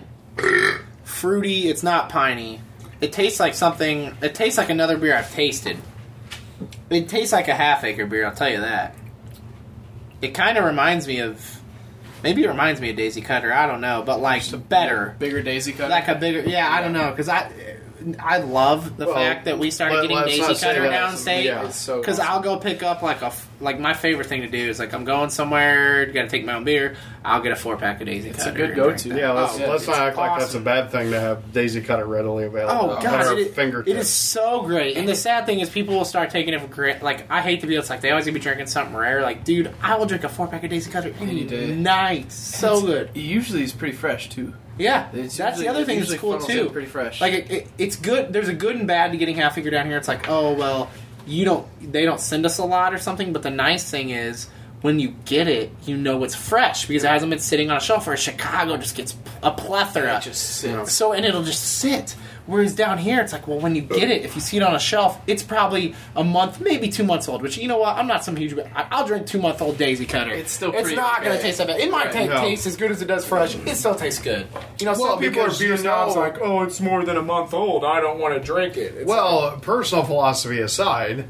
fruity. It's not piney. It tastes like something. It tastes like another beer I've tasted. it tastes like a half acre beer. I'll tell you that. It kind of reminds me of, maybe it reminds me of Daisy Cutter. I don't know, but like better, bigger Daisy Cutter, like a bigger. Yeah, I don't know because I. I love the Well, fact that we started let- getting let's Daisy not say Cutter that. downstate. Yeah. It's so Because awesome. I'll go pick up like a f- like my favorite thing to do is like I'm going somewhere, got to take my own beer. I'll get a four pack of Daisy It's a Cutter. good and go-to. drink that. Yeah, let's, Oh, let's not it's act like that's a awesome. bad thing to have Daisy Cutter readily available. Oh at god, our it, fingertips. it is so great. And the sad thing is, people will start taking it for granted. Like I hate to be, it's like they always gonna be drinking something rare. Like, dude, I will drink a four pack of Daisy Cutter any Any day. night. So good. It usually is pretty fresh too. Yeah, It's that's the usually- other it thing that's usually cool funnels in too. pretty fresh. Like it, it, it's good. There's a good and bad to getting half acre down here. It's like, oh well, you don't. They don't send us a lot or something. But the nice thing is, when you get it, you know it's fresh because it hasn't been sitting on a shelf. Where Chicago just gets a plethora. It just sits. So and it'll just sit. Whereas down here, it's like, well, when you get it, if you see it on a shelf, it's probably a month, maybe two months old. Which, you know what? I'm not some huge. I- I'll drink two month old Daisy Cutter. It's still It's pretty not going to okay. taste that bad. It might ta- No. taste as good as it does fresh. It still tastes good. You know, Well, some people are because beer you snobs know- like, oh, it's more than a month old. I don't want to drink it. It's Well, personal philosophy aside,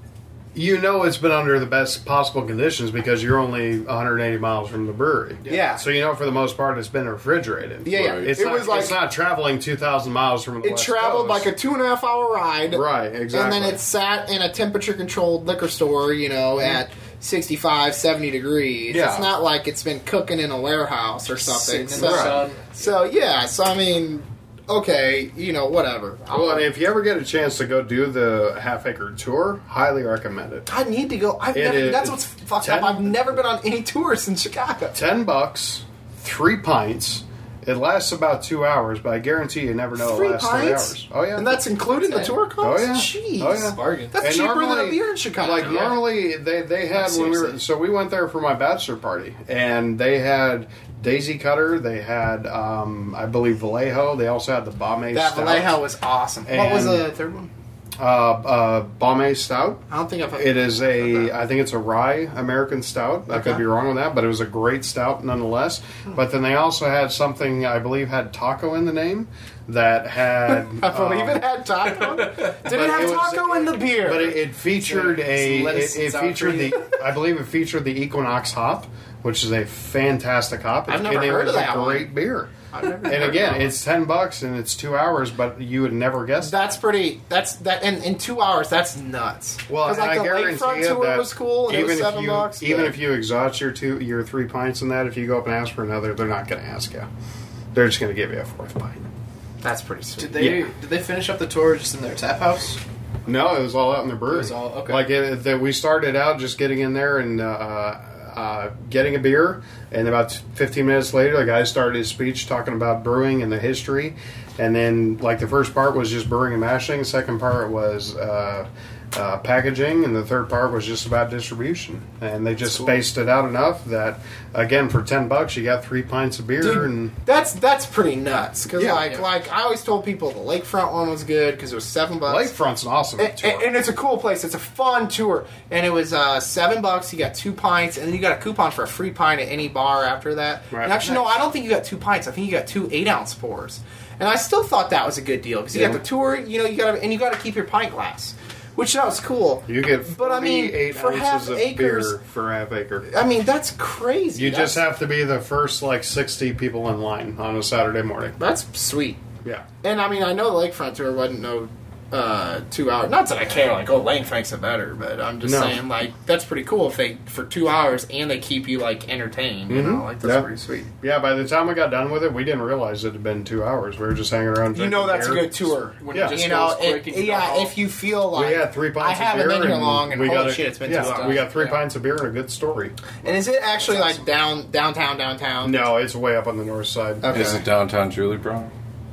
you know it's been under the best possible conditions because you're only one hundred eighty miles from the brewery. Yeah. So you know for the most part it's been refrigerated. Yeah, yeah. It's It not, was like- it's not traveling two thousand miles from the It West traveled Coast. like a two and a half hour ride. Right, exactly. And then it sat in a temperature controlled liquor store, you know, at sixty-five, seventy degrees. Yeah. It's not like it's been cooking in a warehouse or something. Sitting in So, the sun. so, yeah, so I mean, okay, you know, whatever. Well, and if you ever get a chance to go do the half acre tour, highly recommend it. I need to go. I've It never, is- that's what's fucked ten- up. I've never been on any tours in Chicago. Ten bucks, three pints. It lasts about two hours, but I guarantee you never know Three it lasts pints? three hours. Oh yeah, And that's including the tour Oh cost? yeah, Jeez. oh yeah, Bargain. That's And cheaper than normally- a beer in Chicago. Like Yeah. normally, they they had when we were Seriously. so we went there for my bachelor party, and they had Daisy Cutter, they had um, I believe Vallejo, they also had the Bomay That Stout, Vallejo was awesome. what was And- the third one? uh, uh, Bomay Stout. I don't think I've It is a, I think it's a rye American stout. I could Okay. be wrong on that, but it was a great stout nonetheless. But then they also had something I believe had taco in the name that had. I believe um, it had taco. Did it but have it was- taco in the beer? But it, it featured Some a. lettuce It, and it sour featured cream. the. I believe it featured the Equinox hop, which is a fantastic hop. I've never and it heard was of a that one. great beer. I've never And heard again, of that it's ten bucks and it's two hours, but you would never guess that. That's pretty. That's that. And in two hours, that's nuts. Well, 'Cause, and like I the guarantee lakefront you tour that was cool, and it was if seven you, bucks. even but- if you exhaust your two, your three pints in that, if you go up and ask for another, they're not going to ask you. They're just going to give you a fourth pint. that's pretty sweet. Did they Yeah. did they finish up the tour just in their tap house? No, it was all out in the brewery. It was all- okay. Like it, that we started out just getting in there and uh, uh, getting a beer, and about fifteen minutes later, the guy started his speech talking about brewing and the history, and then like the first part was just brewing and mashing. The second part was uh, uh, packaging, and the third part was just about distribution. And they just cool. spaced it out enough that, again, for ten bucks, you got three pints of beer. Dude, and that's that's pretty nuts. Because Yeah. like Yeah. like I always told people the lakefront one was good because it was seven bucks. Lakefront's an awesome And, tour. and- and it's a cool place. It's a fun tour, and it was uh, seven bucks. You got two pints, and then you got a coupon for a free pint at any bar after that. Right. And actually, no, I don't think you got two pints. I think you got two eight ounce pours, and I still thought that was a good deal because you Yeah. got the tour. You know, you got to and you got to keep your pint glass, which that was cool. you get But I mean, forty-eight for half ounces of acres- beer for a half acre. I mean, that's crazy. You That's- just have to be the first like sixty people in line on a Saturday morning. That's sweet. Yeah. And I mean, I know the lakefront tour wasn't no uh, two hours. Not that I care, like, oh, Lane makes it better, but I'm just No. saying, like, that's pretty cool if they for two hours and they keep you like entertained. You know, like that's Yeah. pretty sweet. Yeah, by the time we got done with it, we didn't realize it had been two hours. We were just hanging around. You know, drinking that's a beer. good tour. When Yeah. it just You know, goes quick it, and you yeah. go, If you feel like We had three pints I of haven't beer. been here and long, and we holy got a- shit, it's been yeah, two hours. we got three Yeah. pints of beer and a good story. And is it actually like down downtown downtown? No, it's way up on the north side. Okay. Is it downtown Julie Brown?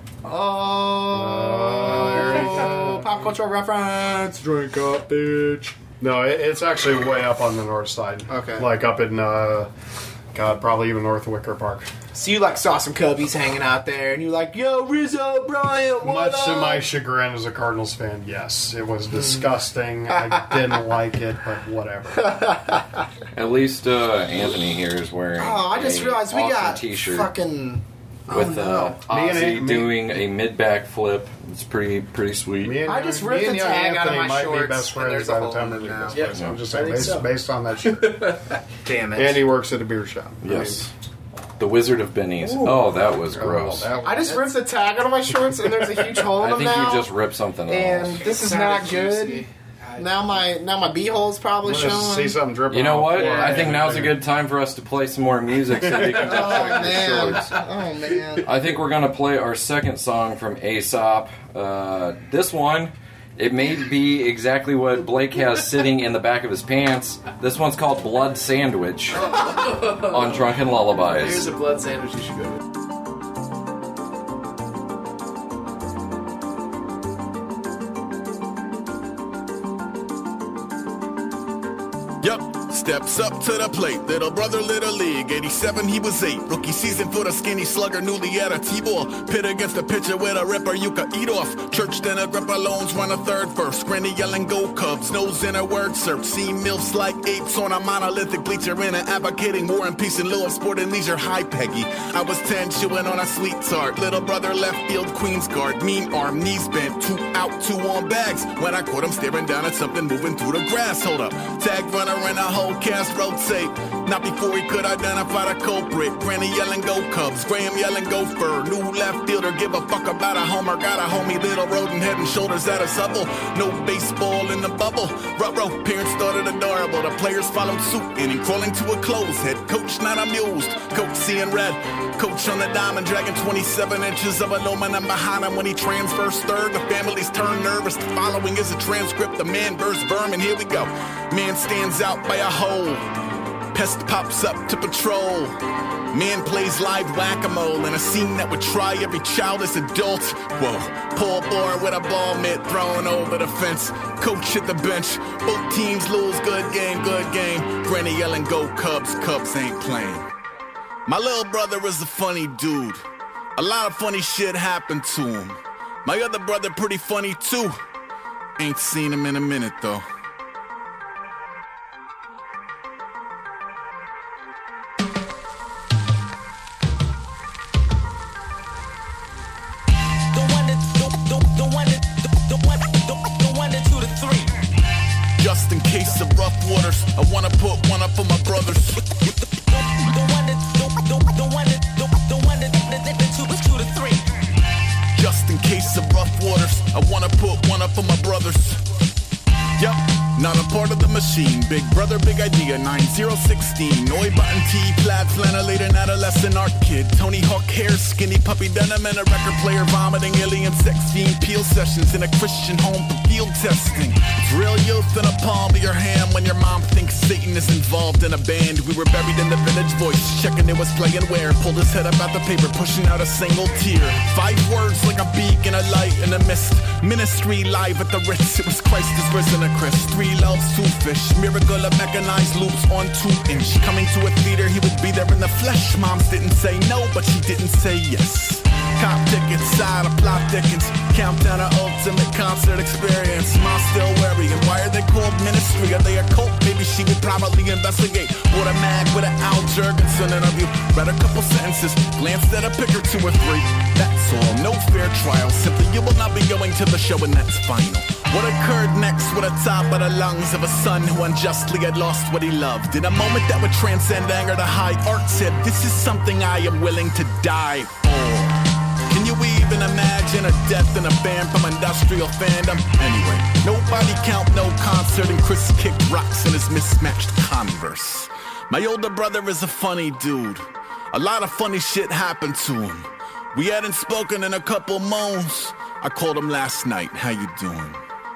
Oh, there you go. pop culture reference. Drink up, bitch. No, it, it's actually way up on the north side. Okay. Like up in, uh, God, probably even north of Wicker Park. So you like saw some Cubbies hanging out there, and you're like, "Yo, Rizzo Bryant, what Much up?" to my chagrin as a Cardinals fan, yes. It was disgusting. I didn't like it, but whatever. At least uh, Anthony here is wearing. Oh, I just a realized we awesome got T-shirt. fucking with uh, Me and Ozzy An- me- doing a mid back flip. It's pretty pretty sweet. Me and I just me ripped and the young tag out of Anthony my might shorts, be best and friends there's by a the hole time in we it leave now. this Yep. place. I'm just I saying, think based, so. based on that shit. Damn it. And he works at a beer shop. I Yes. The Wizard of Benny's. Ooh. Oh, that was mean, gross. oh, that I just ripped the tag out of my shorts, and there's a huge hole in I them think now. you just ripped something and else. this is Sounded not good. juicy. I- Now my now my beehole's probably I'm gonna showing. see something dripping. You know off what? the floor. I think now's a good time for us to play some more music so we can just Oh check the man! shorts. Oh man! I think we're going to play our second song from Aesop. Uh, this one, it may be exactly what Blake has sitting in the back of his pants. This one's called Blood Sandwich on Drunken Here's Lullabies. a blood sandwich you should go to. Yup, steps up to the plate. Little brother, little league. eighty-seven, he was eight. Rookie season for the skinny slugger, newly at a T-ball. Pit against the pitcher with a ripper you could eat off. Church then a gripper loans run a third verse. Granny yelling go Cubs, nose in a word search. Seen milfs like apes on a monolithic bleacher in an advocating war and peace in lieu of sport and leisure. Hi, Peggy. I was ten chewing on a sweet tart. Little brother left field Queens guard. Mean arm, knees bent, two out, two on bags. When I caught him staring down at something moving through the grass. Hold up, tag runner and a whole cast rotate. Not before he could identify the culprit. Granny yelling go Cubs, Graham yelling go Fur. New left fielder, give a fuck about a homer. Got a homie, little rodent head and shoulders at a supple. No baseball in the bubble. Ruh-roh, parents thought it adorable. The players followed suit, inning crawling to a close. Head coach not amused, coach seeing red. Coach on the diamond, dragging twenty-seven inches of aluminum behind him when he transfers third. The families turn nervous. The following is a transcript. The man bursts vermin. Here we go. Man stands out by a hole. Pest pops up to patrol. Man plays live whack-a-mole in a scene that would try every childless adult. Whoa, poor boy with a ball mitt thrown over the fence. Coach at the bench. Both teams lose. Good game, good game. Granny yelling go Cubs. Cubs ain't playing. My little brother is a funny dude. A lot of funny shit happened to him. My other brother pretty funny too. Ain't seen him in a minute though. Just in case of rough waters, I wanna put one up for my brothers. Just in case of rough waters, I wanna put one up for my brothers. Yup, not a part of the machine. Big brother, big idea, nine zero sixteen. Noi button tee, plaid flannel, late an adolescent art kid. Tony Hawk hair, skinny puppy denim, and a record player vomiting alien sex fiend. Peel sessions in a Christian home for field testing. It's real youth in a palm of your hand when your mom thinks Satan is involved in a band. We were buried in the village voice, checking it was playing where. Pulled his head up out the paper, pushing out a single tear. Five words like a beacon of light in the mist. Ministry live at the Ritz. It was Christ is risen to Chris. Three loaves, two fish. Miracle of mechanized loops on two inch. Coming to a theater, he would be there in the flesh. Moms didn't say no, but she didn't say yes. Cop tickets, side of plot thickens. Countdown to ultimate concert experience. Mom still worrying. Why are they called ministry? Are they a cult? Maybe she would probably investigate. Bought a mag with an Al Jurgensen interview. Read a couple sentences. Glanced at a pic or two or three. That's all. No fair trial. Simply, you will not be going to the show and that's final. What occurred next with the top of the lungs of a son who unjustly had lost what he loved? In a moment that would transcend anger, the high art said, this is something I am willing to die for. Can you even imagine a death in a band from industrial fandom? Anyway, nobody count no concert and Chris kicked rocks in his mismatched Converse. My older brother is a funny dude. A lot of funny shit happened to him. We hadn't spoken in a couple months. I called him last night. How you doing?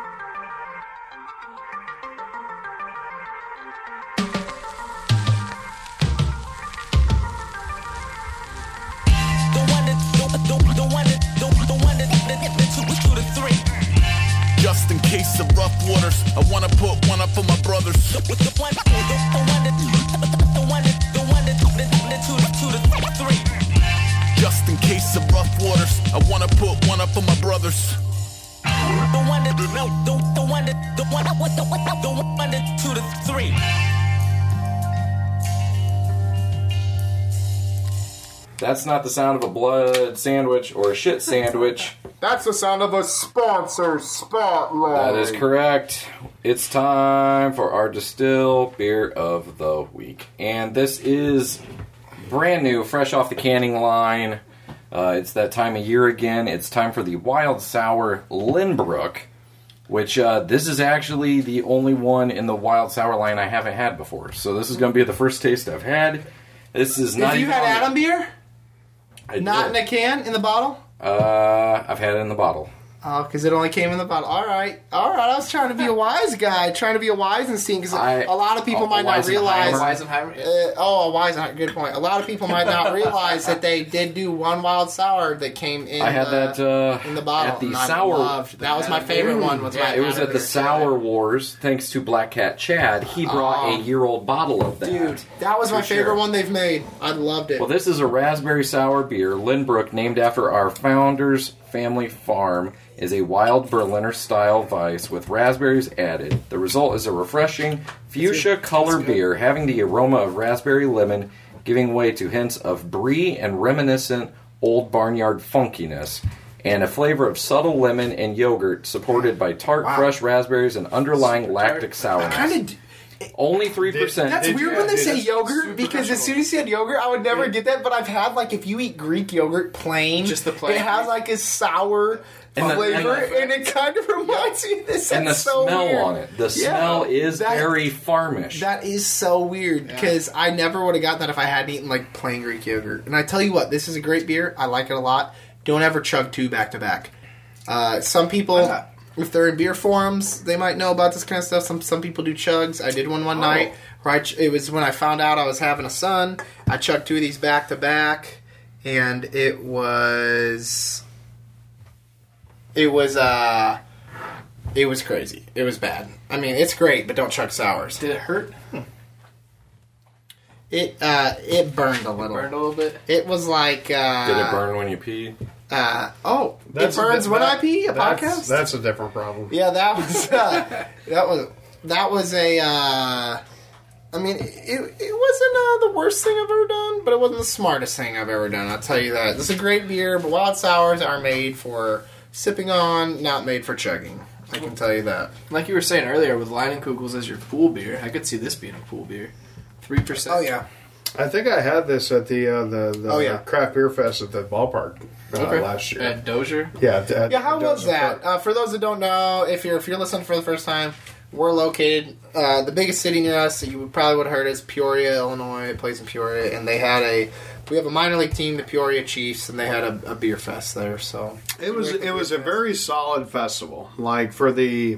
Just in case of rough waters, I wanna put one up for my brothers. Just in case of rough waters, I wanna put one up for my brothers. The one that, no, the, the one that, the one, the one, the one, the one that, two to three. That's not the sound of a blood sandwich or a shit sandwich. That's the sound of a sponsor spotlight. That is correct. It's time for our distill beer of the week. And this is brand new, fresh off the canning line. Uh, it's that time of year again. It's time for the Wild Sour Lynbrook, which uh, this is actually the only one in the Wild Sour line I haven't had before. So this is going to be the first taste I've had. This is not Have you even had on the- Adam beer? I Not did. in a can, in the bottle? Uh, I've had it in the bottle. Oh, because it only came in the bottle. All right, all right. I was trying to be a wise guy, trying to be a Weizenstein, because I- a lot of people a might not realize. Weisenheimer. Uh, oh, a Weizenheimer. Good point. A lot of people might not realize that they did do one wild sour that came in. I had the, that uh, in the bottle. at the and I sour. loved- That was my favorite one. Was Yeah, my it was Adam at the beer. Sour Wars. Thanks to Black Cat Chad, he brought Oh. a year-old bottle of that. Dude, that was my For favorite sure. one they've made. I loved it. Well, this is a raspberry sour beer. Lynbrook, named after our founder's family farm, is a wild Berliner-style Weiss with raspberries added. The result is a refreshing fuchsia color beer having the aroma of raspberry lemon, giving way to hints of brie and reminiscent old barnyard funkiness, and a flavor of subtle lemon and yogurt supported by tart Wow. fresh raspberries and underlying lactic sourness. kind of. Only three percent. That's Did weird you- when they dude, say that's yogurt, super because as professional. soon as you said yogurt, I would never get that. But I've had, like, if you eat Greek yogurt plain, Just the plain? it has like a sour And the- flavor, and and, the- it kind of reminds me of this. And the That's so smell weird. on it. The Yeah, smell is that- very farmish. That is so weird, because I never would have gotten that if I hadn't eaten, like, plain Greek yogurt. And I tell you what, this is a great beer. I like it a lot. Don't ever chug two back to back. Uh, Some people, if they're in beer forums, they might know about this kind of stuff. Some some people do chugs. I did one one night. Where I ch- it was when I found out I was having a son. I chugged two of these back to back, and it was, it was uh, it was crazy. It was bad. I mean, it's great, but don't chug sours. Did it hurt? It uh, it burned a little. Burned a little bit. It was like uh, Did it burn when you peed? Uh, oh, That's it burns a, when that- I pee. A that's, podcast. That's a different problem. Yeah, that was uh, that was that was a. Uh, I mean, it, it wasn't uh, the worst thing I've ever done, but it wasn't the smartest thing I've ever done. I'll tell you that. This is a great beer, but wild sours are made for sipping on, not made for chugging. I can tell you that. Like you were saying earlier, with Leinenkugels as your pool beer, I could see this being a pool beer. Three percent. Oh yeah. I think I had this at the uh, the, the Oh, yeah. craft beer fest at the ballpark uh, Okay. last year. At Dozier. yeah, at- at Yeah, how was Dozier that? Park. Uh, for those that don't know, if you're if you're listening for the first time, we're located. Uh, the biggest city near us that you would probably would have heard is Peoria, Illinois. It plays in Peoria, and they had a. We have a minor league team, the Peoria Chiefs, and they had a, a beer fest there. So It was it was a very solid festival. Like for the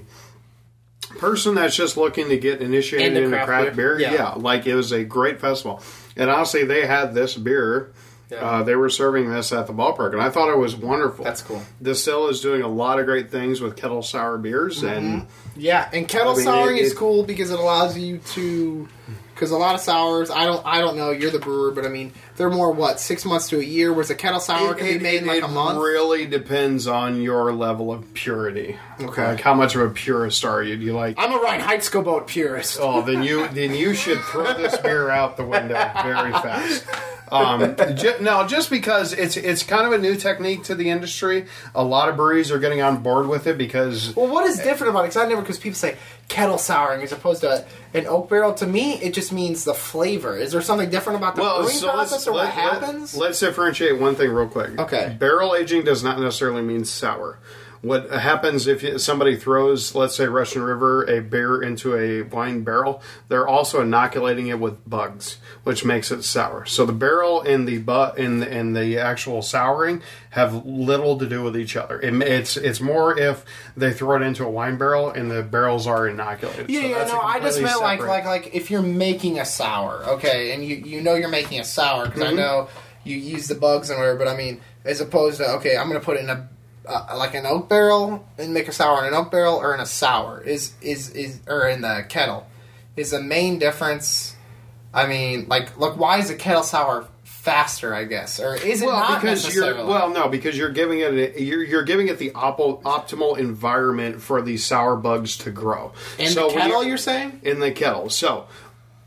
person that's just looking to get initiated Into into craft craft beer, beer? yeah. Yeah. like it was a great festival. And honestly, they had this beer. Yeah. Uh, they were serving this at the ballpark, and I thought it was wonderful. That's cool. Distill is doing a lot of great things with kettle sour beers, and yeah, and kettle I mean, souring it- is it- cool because it allows you to. Because a lot of sours, I don't, I don't know. You're the brewer, but I mean, they're more what six months to a year. Whereas a kettle sour it, can be it- made in like it a month. really depends on your level of purity. Okay. like how much of a purist are you? Do you like? I'm a Reinheitsgebot purist. Oh, then you then you should throw this beer out the window very fast. Um, ju- no, just because it's it's kind of a new technique to the industry. A lot of breweries are getting on board with it because Well, what is different about it? Because I never, because people say kettle souring as opposed to an oak barrel. To me, it just means the flavor. Is there something different about the brewing process, or what happens? Let's differentiate one thing real quick. Okay. Barrel aging does not necessarily mean sour. What happens if somebody throws, let's say, Russian River, a beer into a wine barrel, they're also inoculating it with bugs, which makes it sour. So the barrel and the bu- and, and the actual souring have little to do with each other. It, it's it's more if they throw it into a wine barrel and the barrels are inoculated. Yeah, So yeah, that's a no, I just completely meant like, separate- like, like if you're making a sour, okay, and you you know you're making a sour because I know you use the bugs and whatever, but I mean, as opposed to okay, I'm going to put it in a uh, like an oak barrel and make a sour in an oak barrel or in a sour is is is or in the kettle is the main difference. I mean, like, look, why is a kettle sour faster? I guess, or is it well, not because necessarily? you're well, no, because you're giving it a, you're you're giving it the oppo, optimal environment for these sour bugs to grow. in So the when kettle, you're- you're saying? in the kettle. So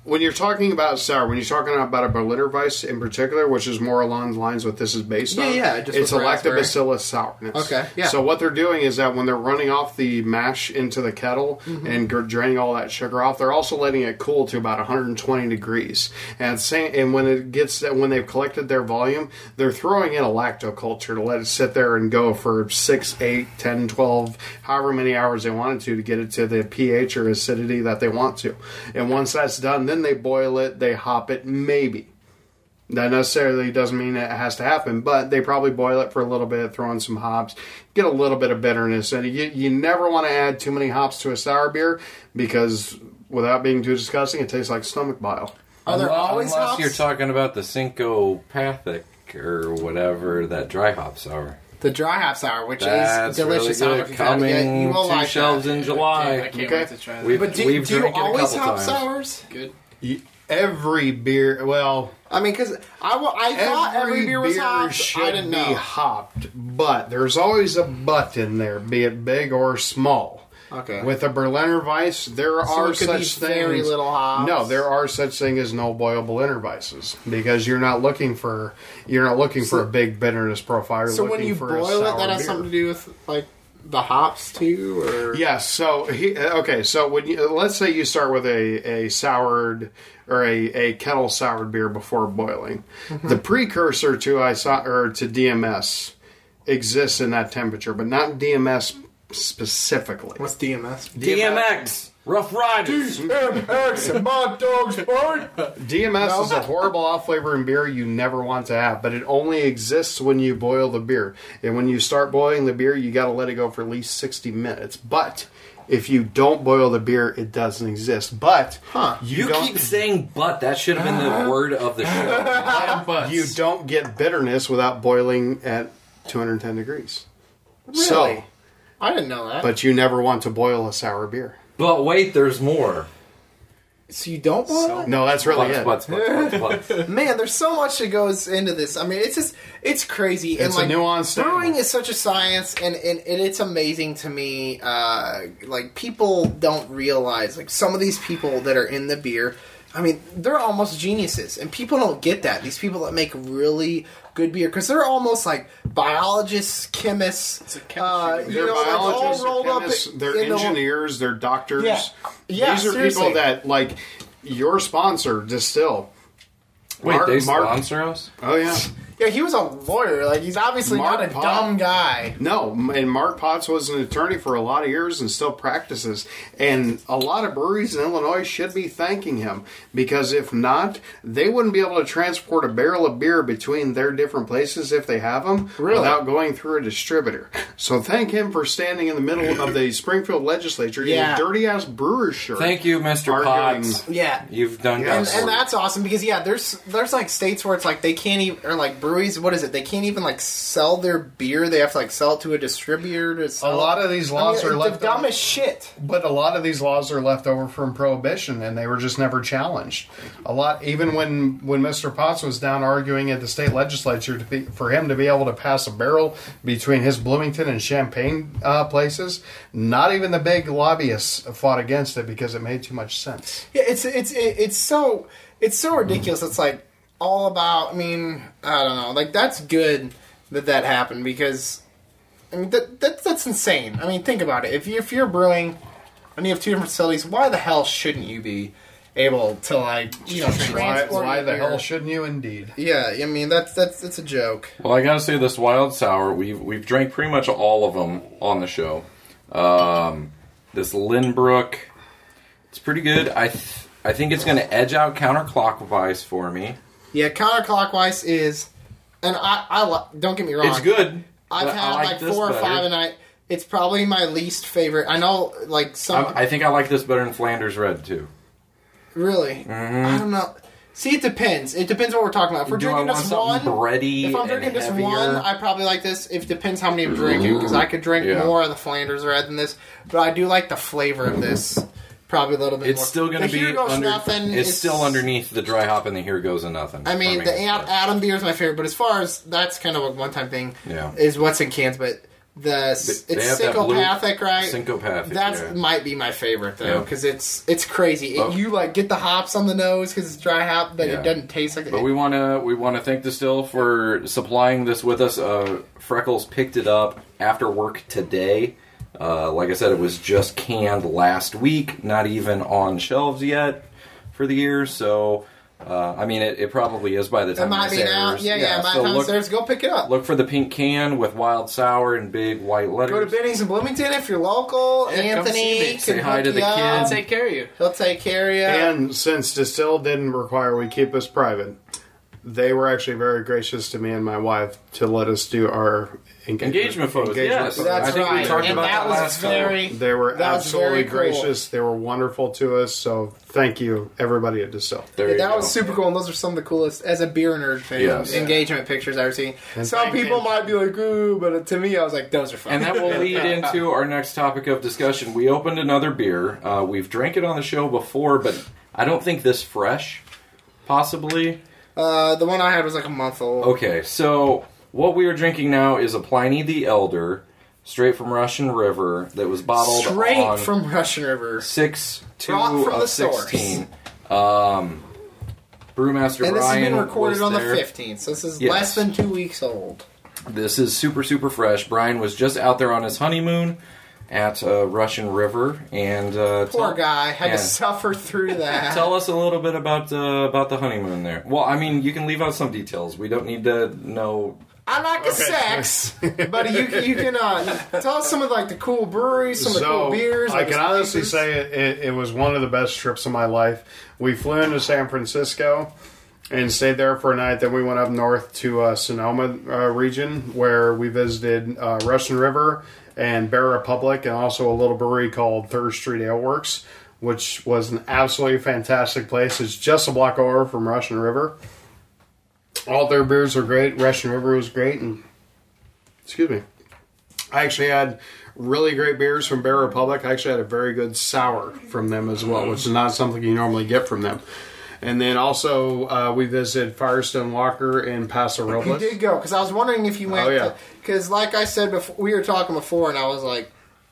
when you're talking about sour, when you're talking about a Berliner Weiss in particular, which is more along the lines what this is based Yeah, on, yeah, just it's a with raspberry. lactobacillus sourness. Okay, yeah. So what they're doing is that when they're running off the mash into the kettle Mm-hmm. and gr- draining all that sugar off, they're also letting it cool to about one hundred twenty degrees. And same, and when it gets when they've collected their volume, they're throwing in a lactoculture to let it sit there and go for six, eight, ten, twelve, however many hours they wanted to to get it to the pH or acidity that they want to. And once that's done, then they boil it, they hop it, maybe. That necessarily doesn't mean it has to happen, but they probably boil it for a little bit, throw in some hops, get a little bit of bitterness. And you, you never want to add too many hops to a sour beer because, without being too disgusting, it tastes like stomach bile. Are there Unless- always Unless hops? you're talking about the Syncopathic or whatever, that dry hop sour. The dry hop sour, which That's is delicious. really I don't know good. if you've had it yet. Coming You will to like shelves that. in July. I can't Okay. wait to try that. We've, But do, we've do you drank it a always couple hop times. sours? Good. You- Every beer, well, I mean, because I, wa- I thought every beer was hopped. should I didn't be know. hopped, but there's always a but in there, be it big or small. Okay. With a Berliner Weiss, there So are it could such be things. very little hops. No, there are such thing as no boil Berliner Weisses because you're not looking for you're not looking for So- a big bitterness profile. You're So when looking you for a boil it, sour that has beer. something to do with like the hops too, or Yes. So he, okay. So when you, let's say you start with a, a soured or a, a kettle soured beer before boiling, Mm-hmm. the precursor to I saw or to D M S exists in that temperature, but not D M S specifically. what's D M S? D M X, Rough Riders. D M X and my dog's bark. D M S No. is a horrible off flavor in beer you never want to have, but it only exists when you boil the beer. And when you start boiling the beer, you got to let it go for at least sixty minutes. But if you don't boil the beer, it doesn't exist. But Huh. you, You don't, keep saying "but." That should have been the word of the show. you don't get bitterness without boiling at two hundred ten degrees. Really? So, I didn't know that. but you never want to boil a sour beer. But wait, there's more. So you don't boil it? No, that's really Butts, it. butts, butts, butts, butts. Man, there's so much that goes into this. I mean, it's just it's crazy. It's and a like, nuanced thing. brewing is such a science, and, and, and it's amazing to me. Uh, like people don't realize, like some of these people that are in the beer. I mean, they're almost geniuses, and people don't get that. These people that make really good beer, because they're almost like biologists, chemists. It's a chemistry. uh, They're you They're know, like all biologists, rolled they're up chemists, in- they're in the- engineers, they're doctors. Yeah. Yeah, These are seriously. people that, like, your sponsor, Distill. Wait, Mark- they Mark- sponsor us? Oh, yeah. Yeah, he was a lawyer. Like he's obviously Mark not a Pop. dumb guy. No, and Mark Potts was an attorney for a lot of years and still practices. And a lot of breweries in Illinois should be thanking him because if not, they wouldn't be able to transport a barrel of beer between their different places if they have them Really? without going through a distributor. So thank him for standing in the middle of the Springfield legislature Yeah. in a dirty ass brewer's shirt. Thank you, Mister Arguing- Potts. Yeah. You've done Yeah. And, good and work. that's awesome because yeah, there's there's like states where it's like they can't even or like breweries. What is it? They can't even like sell their beer. They have to like sell it to a distributor to sell. A lot of these laws I mean, are the left dumbest shit. But a lot of these laws are left over from Prohibition, and they were just never challenged. A lot, even when when Mister Potts was down arguing at the state legislature to be, for him to be able to pass a barrel between his Bloomington and Champaign uh, places, not even the big lobbyists fought against it because it made too much sense. Yeah, it's it's it's so it's so ridiculous. It's like all about. I mean, I don't know. Like that's good that that happened because I mean that, that that's insane. I mean, think about it. If you if you're brewing and you have two different facilities, why the hell shouldn't you be able to like you know Why, transport why your the beer? hell shouldn't you? Indeed. Yeah, I mean that's that's that's a joke. Well, I gotta say, this wild sour, we've we've drank pretty much all of them on the show. Um, this Lindbrook, it's pretty good. I th- I think it's going to edge out counterclockwise for me. Yeah, counterclockwise is, and I I li- don't get me wrong. It's good. I've but I had like, this four or better. five, and I it's probably my least favorite. I know, like some I, I think I like this better than Flanders Red too. really. I don't know. See, it depends. It depends what we're talking about. If we're Do I drinking want just one, something bready if I'm and drinking just heavier? one, I probably like this. If it depends how many I'm drinking, because I could drink Yeah. more of the Flanders Red than this. But I do like the flavor of this. Probably a little bit It's more. still going The to be Here Goes under. Nothing. It's still underneath the dry hop, and the Here Goes a Nothing. I mean, for the me. Ad- Adam beer is my favorite, but as far as that's kind of a one-time thing, Yeah. is what's in cans. But The it's They have that blue- syncopathic, right? Syncopathic. That's yeah. might be my favorite though, Yeah. because it's it's crazy. It, Oh. you like get the hops on the nose because it's dry hop, but Yeah. it doesn't taste like. But we want to we want to thank Distill for supplying this with us. Uh, Freckles picked it up after work today. Uh, like I said, it was just canned last week, not even on shelves yet for the year. So, uh, I mean, it, it probably is by the It time might this be now. airs. Yeah, yeah. By so the time look, it's theirs, go pick it up. look for the pink can with wild sour and big white letters. Go to Benny's in Bloomington if you're local. Yeah, come see Anthony me. can Say hi hook to the you up. kids. Take care of you. He'll take care of you. And since Distill didn't require we keep us private, they were actually very gracious to me and my wife to let us do our engagement, Engagement photos, yes. photos. That's I think we right. talked and about that that was last time. very. They were That was absolutely very cool. gracious. They were wonderful to us. So thank you, everybody at Distill. There you That go. was super cool, and those are some of the coolest, as a beer nerd fan, Yes. engagement pictures I've ever seen. And Some thank people you. might be like, ooh, but to me, I was like, those are fun. And that will lead into our next topic of discussion. We opened another beer. Uh, we've drank it on the show before, but I don't think this fresh, possibly. Uh, the one I had was like a month old. Okay, so what we are drinking now is a Pliny the Elder, straight from Russian River, that was bottled Straight on from Russian River. six two Brought from of the source. sixteen. Um, Brewmaster And this has Brian been recorded was on there. the fifteenth, so this is Yes. less than two weeks old. This is super, super fresh. Brian was just out there on his honeymoon at uh, Russian River, and uh, Poor tell- guy had yeah. to suffer through that. Tell us a little bit about uh, about the honeymoon there. Well, I mean, you can leave out some details. We don't need to know. I like the sex, but you can- you can uh, tell us some of like the cool breweries, some of the cool beers. I like can the honestly places. say it, it, it was one of the best trips of my life. We flew into San Francisco and stayed there for a night. Then we went up north to uh, Sonoma uh, region where we visited uh, Russian River and Bear Republic, and also a little brewery called Third Street Ale Works, which was an absolutely fantastic place. It's just a block over from Russian River. All their beers are great. Russian River was great, and excuse me, I actually had really great beers from Bear Republic. I actually had a very good sour from them as well, which is not something you normally get from them. And then also uh, we visited Firestone Walker in Paso You Robles. did go because I was wondering if you went. Oh, yeah. Because, like I said before, we were talking before, and I was like,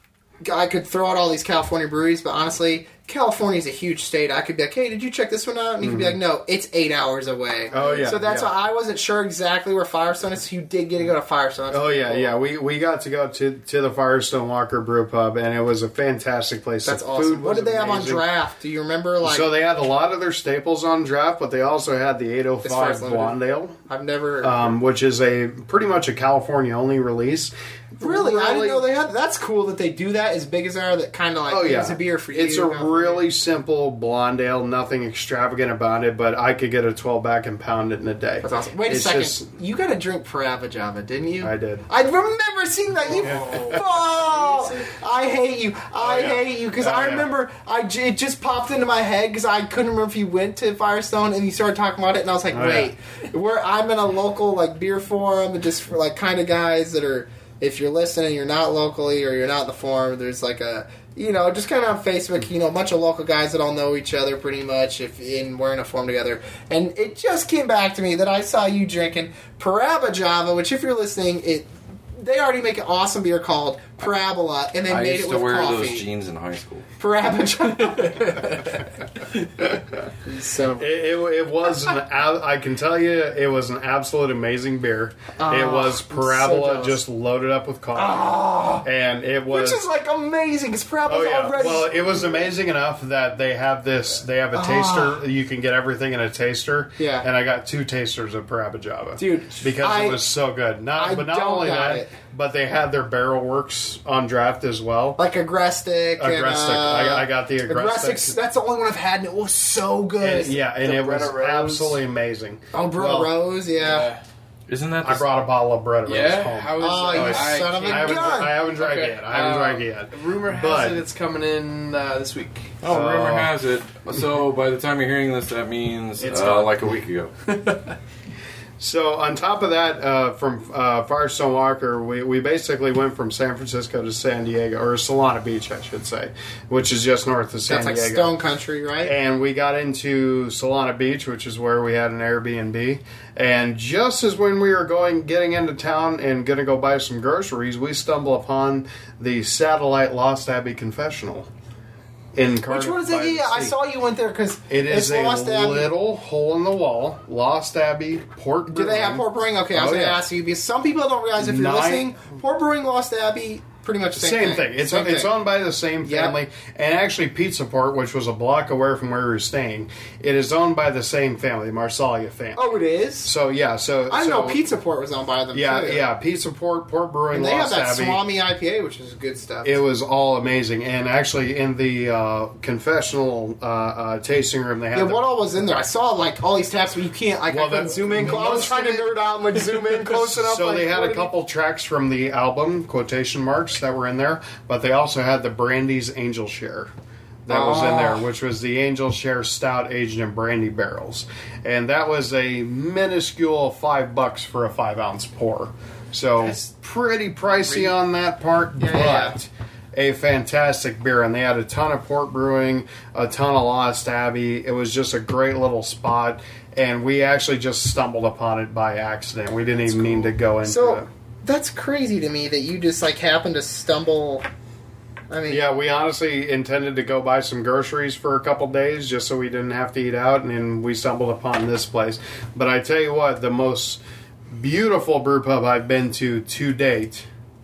I could throw out all these California breweries, but honestly, California's a huge state. I could be like, hey, did you check this one out? And you could be like, no, it's eight hours away. Oh, yeah, So that's yeah. why I wasn't sure exactly where Firestone is. So you did get to go to Firestone. That's Oh yeah, cool. yeah. We we got to go to to the Firestone Walker Brew Pub, and it was a fantastic place. That's The awesome. food What was did they have on amazing. draft? Do you remember? Like, So they had a lot of their staples on draft, but they also had the eight oh As far five as limited. Blonde Ale, I've never. um, which is a pretty much a California only release. really, I didn't know they had. That's cool that they do that. As big as they are, that kind of like Oh yeah, it's a beer for you. It's a kind of really simple blonde ale, nothing extravagant about it. But I could get a twelve pack and pound it in a day. That's awesome. Wait a It's second. just- You got to drink Parava Java, didn't you? I did. I remember seeing that. You, oh, I hate you. I yeah. hate you because Oh, I yeah. remember I j- it just popped into my head because I couldn't remember if you went to Firestone and you started talking about it, and I was like, Oh, wait, where I'm in a local like beer forum, and just for like kind of guys that are. If you're listening, you're not locally or you're not in the forum. There's like a you know just kind of on Facebook, you know, a bunch of local guys that all know each other pretty much. If in we're in a forum together, and it just came back to me that I saw you drinking Paraba Java, which if you're listening, it. They already make an awesome beer called Parabola, and they I made used it to with wear coffee. those jeans in high school. Parabola. so It, it, it was an ab- I can tell you it was an absolute amazing beer. Oh, it was I'm so Parabola jealous. just loaded up with coffee, and it was. which is like amazing because Parabola's Oh yeah! already. Well, it was amazing enough that they have this. They have a taster. You can get everything in a taster. Ah. Yeah. And I got two tasters of Paraba Java, Dude, because I- it was so good. Not, I but not don't only doubt that, it. but they had their barrel works on draft as well. like Agrestic. and, Agrestic. uh, I, I got the Agrestic. Agrestic. That's the only one I've had, and it was so good. And, yeah, and The it was Bretta Rose. absolutely amazing. Oh, Bro Well, Rose, yeah. Yeah. Isn't that? I the- brought a bottle of bread Yeah. home. How is Oh, you I son of a can't- I haven't, gun. I haven't drank Okay. it yet. I haven't Uh, drank it yet. Rumor has But- it it's coming in uh, this week. Oh, rumor Oh. has it. So by the time you're hearing this, that means It's uh, gone. like a week ago. So on top of that, uh, from uh, Firestone Walker, we, we basically went from San Francisco to San Diego, or Solana Beach, I should say, which is just north of San That's Diego. like Stone Country, right? And we got into Solana Beach, which is where we had an Airbnb. And just as when we were going, getting into town and going to go buy some groceries, we stumble upon the Satellite Lost Abbey Confessional. In Cardiff Which one is by it? the Yeah, I sea. saw you went there because It is a Lost Abbey. little hole in the wall. Lost Abbey, Port Do they have Brewing. Port Brewing? Okay, I was Oh, going to yeah. ask you because some people don't realize if you're Nine- listening, Port Brewing, Lost Abbey, pretty much the same, Same thing. It's Same it's thing. owned by the same Yep. family, and actually Pizza Port, which was a block away from where we were staying, it is owned by the same family, Marsalia family. Oh, it is? So yeah, so I didn't so, know Pizza Port was owned by them, Yeah, too. yeah, Pizza Port, Port Brewing, And they have Lost that Abbey. Swami I P A, which is good stuff. It was all amazing, and actually in the uh, confessional uh, uh, tasting room, they had Yeah, the, what all was in there? I saw like all these tabs, but you can't. Like, Well, I couldn't the- zoom in. I was most trying to of it- nerd out and like zoom in close enough. So like, they had what a did couple tracks from the album, quotation marks, that were in there, but they also had the Brandy's Angel Share that was in there, Oh. which was the Angel Share Stout aged in brandy barrels, and that was a minuscule five bucks for a five ounce pour. So That's pretty pricey on that part, Yeah, yeah, but a fantastic beer. And they had a ton of Port Brewing, a ton of Lost Abbey. It was just a great little spot. And we actually just stumbled upon it by accident. We didn't even mean to go into So it. that's crazy to me that you just like happened to stumble. I mean, Yeah, we honestly intended to go buy some groceries for a couple days just so we didn't have to eat out, and then we stumbled upon this place. But I tell you what, the most beautiful brew pub I've been to to date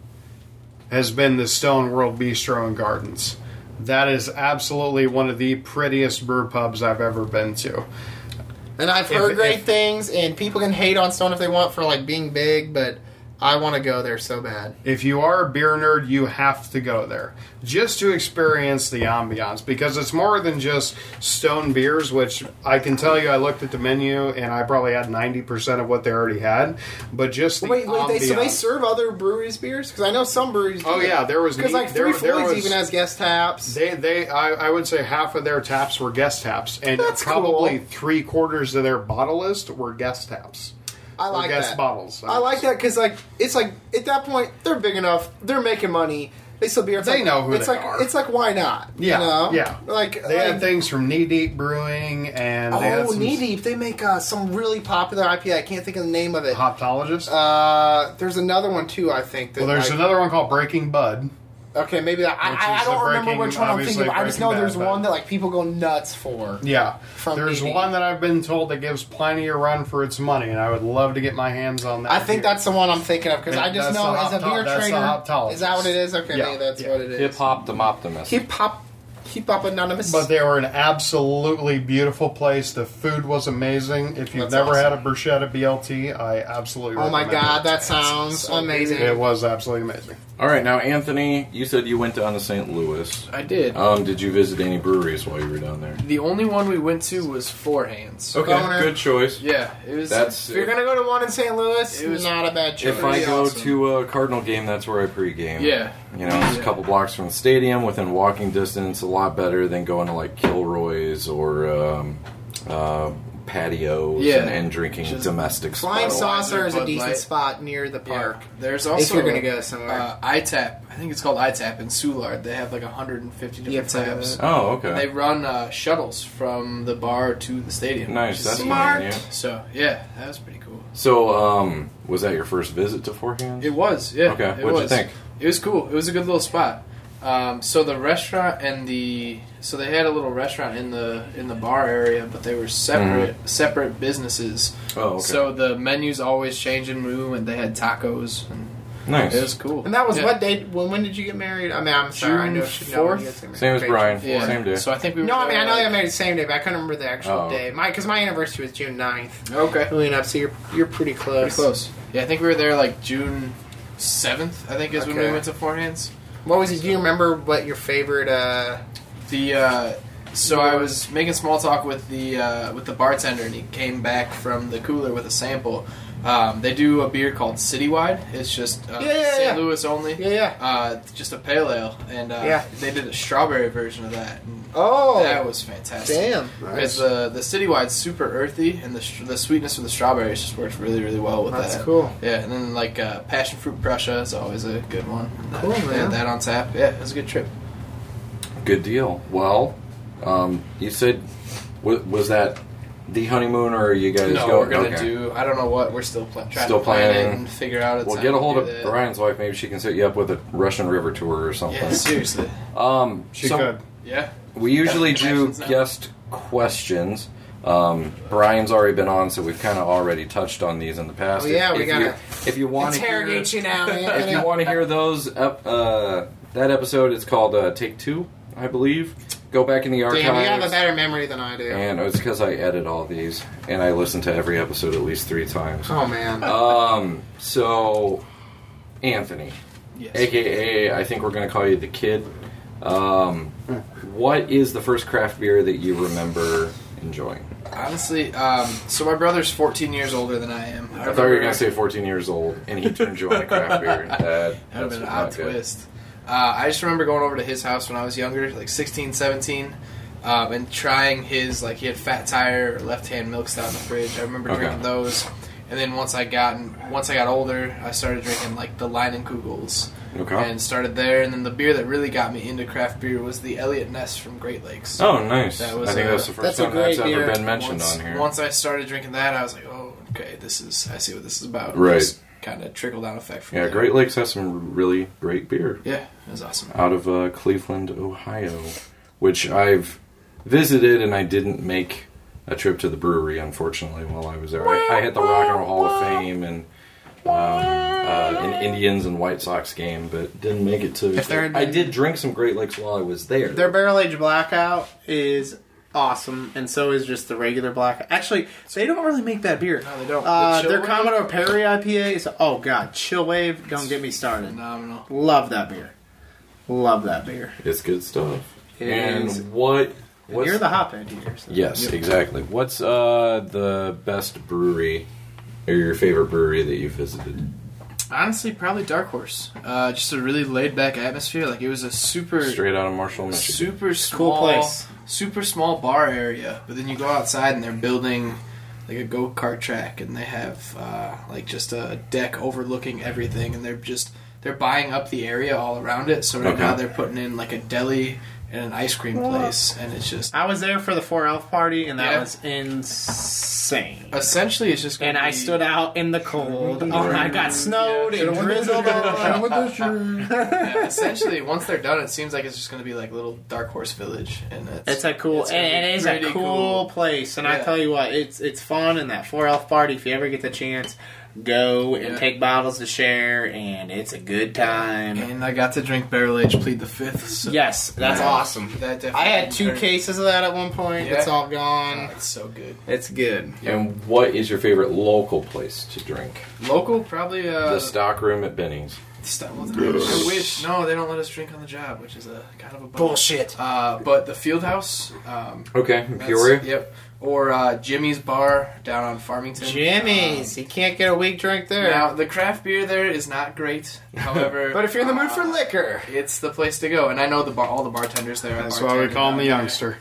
has been the Stone World Bistro and Gardens. That is absolutely one of the prettiest brew pubs I've ever been to. and I've if- heard great if- things, and people can hate on Stone if they want for like being big, but I want to go there so bad. If you are a beer nerd, you have to go there just to experience the ambiance, because it's more than just Stone beers, which I can tell you I looked at the menu and I probably had ninety percent of what they already had, but just the Wait, wait, they, so they ambiance. serve other breweries beers? Because I know some breweries. Oh, yeah, there was because neat- like there- Three there Floyds was- even has guest taps. They, they, I, I would say half of their taps were guest taps, and That's probably cool. three quarters of their bottle list were guest taps. I or like guest that. bottles. I like that because like it's like at that point they're big enough, they're making money. They still beer. It's They like, know who it's they like, are. It's like why not? Yeah, you know? yeah. Like They like, had things from Knee Deep Brewing, and they had Oh, some Knee Deep! They make uh, some really popular I P A. I can't think of the name of it. Hoptologist. Uh, there's another one too. I think. That, well, there's like- another one called Breaking Bud. Okay, maybe that. I, Which I, I is don't the remember Breaking- which one I'm obviously thinking of. I just know Breaking there's Bad, one but- that like people go nuts for. Yeah. From There's Knee Deep. one that I've been told that gives plenty of run for its money, and I would love to get my hands on that. I think beer. that's the one I'm thinking of because I just That's know the as a Hopto- beer that's the trainer. Hoptologist. Is that what it is? Okay, Yeah, maybe that's yeah. what it is. Hip hop them optimist. Hip hop, hip hop anonymous. But they were an absolutely beautiful place. The food was amazing. If you've That's never had a awesome. bruschetta B L T, I absolutely oh my recommend god, it. that sounds amazing. It was absolutely amazing. All right, now Anthony, you said you went down to Saint Louis. I did. Um, did you visit any breweries while you were down there? The only one we went to was Four Hands. Okay, Boner. good choice. Yeah, it was. That's If you're gonna go to one in Saint Louis, It was- not a bad choice. if I pretty go awesome. to a Cardinal game, that's where I pregame. Yeah. You know, it's a Yeah. couple blocks from the stadium, within walking distance. A lot better than going to like Kilroy's or um, uh, patios Yeah. and, and drinking Just domestic Flying style. Saucer is a Bud decent Light. spot near the Yeah. park. There's also you're gonna go somewhere. Uh, I Tap. I think it's called I Tap in Soulard. They have like one hundred fifty Yeah, different I've heard of taps. it. Oh, And okay. they run uh, shuttles from the bar to the stadium. Nice. which is That's smart. convenient. So yeah, that was pretty cool. So, um, was that your first visit to Four Hands? It was, yeah. Okay, it what'd you was. think? It was cool. It was a good little spot. Um, so the restaurant and the so they had a little restaurant in the in the bar area, but they were separate separate businesses. Oh, okay. So the menus always change and move, and they had tacos, and Nice. it was cool. And that was Yeah. what date? When, when did you get married? I mean, I'm sorry, I June know should know when you fourth? got married. Same as Okay, Brian. June Yeah. fourth. Same day. So I think we were No, I mean I know there, you got married the same day, but I couldn't remember the actual Oh. day. My because my anniversary was June ninth. Okay. Really up, so you're you're pretty close. Pretty close. Yeah, I think we were there like June seventh. I think is when we Okay. went to Four Hands. What was it? Do you remember what your favorite? uh The uh, so I was making small talk with the uh, with the bartender, and he came back from the cooler with a sample. Um, they do a beer called Citywide. It's just uh, Yeah, yeah, Saint yeah. Louis only. Yeah, yeah. Uh, just a pale ale, and uh, Yeah. they did a strawberry version of that. And Oh, That was fantastic. damn. Because the the citywide's super earthy, and the st- the sweetness of the strawberries just works really really well with That's that. cool. Yeah, and then like uh, passion fruit Prussia is always a good one. Cool, They had man. that on tap. Yeah, it was a good trip. Good deal. Well, um, you said w- was that the honeymoon, or are you guys No, go? we're gonna okay. do. I don't know what we're still pla- trying Still to plan it planning. and figure out. A Well, time get a to hold do of that. Brian's wife. Maybe she can set you up with a Russian River tour or something. Yeah, seriously. Um, She so could. Yeah. we usually do Connections now. guest questions. Um, Brian's already been on, so we've kind of already touched on these in the past. Oh, yeah, if, we if gotta you, if you want to hear, Interrogate you now, if Anthony. you want to hear those, ep- uh, that episode is called uh, Take Two, I believe. Go back in the archives. Damn, you have a better memory than I do. And it's because I edit all these, and I listen to every episode at least three times. Oh man. Um, so Anthony, Yes. A K A, I think we're going to call you the Kid. Um, what is the first craft beer that you remember enjoying? Honestly, um, so my brother's fourteen years older than I am. I, thought you were going to say fourteen years old, and he turned you on to craft beer. That, That would have that's been an not odd good. twist. Uh, I just remember going over to his house when I was younger, like sixteen, seventeen, um, and trying his, like, he had Fat Tire or Left Hand Milk Stout in the fridge. I remember Okay. drinking those. And then once I got once I got older, I started drinking, like, the Leinenkugels. Okay. And started there. And then the beer that really got me into craft beer was the Elliott Ness from Great Lakes. Oh, nice. That was I think a- that's the first that's a time that's great ever beer. been mentioned once, on here. Once I started drinking that, I was like, oh, okay, this is, I see what this is about. Right. Kind of trickle down effect from yeah, there. Great Lakes has some really great beer. Yeah, it was awesome. Out of uh, Cleveland, Ohio, which I've visited, and I didn't make a trip to the brewery, unfortunately, while I was there. I, I hit the Rock and Roll Hall of Fame and um, uh, an Indians and White Sox game, but didn't make it to. If they're- I did drink some Great Lakes while I was there. Their barrel aged blackout is awesome, and so is just the regular blackout. Actually, they don't really make that beer. No, they don't. Uh, The Chill their Wave? Commodore Perry I P A is oh god, Chill Wave. Don't get me started. Phenomenal. Love that beer. Love that beer. It's good stuff. It and is. what? And What's, you're the hophead here. So. yes, exactly. What's uh, the best brewery or your favorite brewery that you visited? Honestly, probably Dark Horse. Uh, just a really laid back atmosphere. Like it was a super, Straight out of Marshall, Michigan. super small, Cool place. super small bar area. But then you go outside and they're building like a go kart track, and they have uh, like just a deck overlooking everything, and they're just they're buying up the area all around it. So right Okay. now they're putting in like a deli and an ice cream place, and it's just I was there for the Four Elf party, and that Yeah. was insane. essentially it's just. Gonna And I be- stood out in the cold. Oh, I got snowed and drizzled on. with the shirt. Yeah, essentially, once they're done, it seems like it's just going to be like little Dark Horse Village, and it's, It's a cool, it's gonna and be it is a pretty cool, place. And I Yeah. tell you what, it's it's fun. And that Four Elf party, if you ever get the chance, go and Yeah. take bottles to share, and it's a good time. And I got to drink barrel aged Plead the Fifth. So Yes, that's Yeah. awesome. That definitely I had two turned- cases of that at one point. Yeah. It's all Oh, gone. it's so good. It's good. And what is your favorite local place to drink? Local, probably. Uh, The stock room at Benny's. Stop- I wish. No, they don't let us drink on the job, which is a kind of a bummer. Bullshit. Uh, but the Field House. Um, Okay, in that's- Peoria. Yep. Or uh, Jimmy's Bar down on Farmington. Jimmy's. You can't get a weak drink Um, there. now the craft beer there is not great. However, but if you're in the mood for uh, liquor, it's the place to go. And I know the bar, all the bartenders there. I That's why we bartended call him the down there. youngster.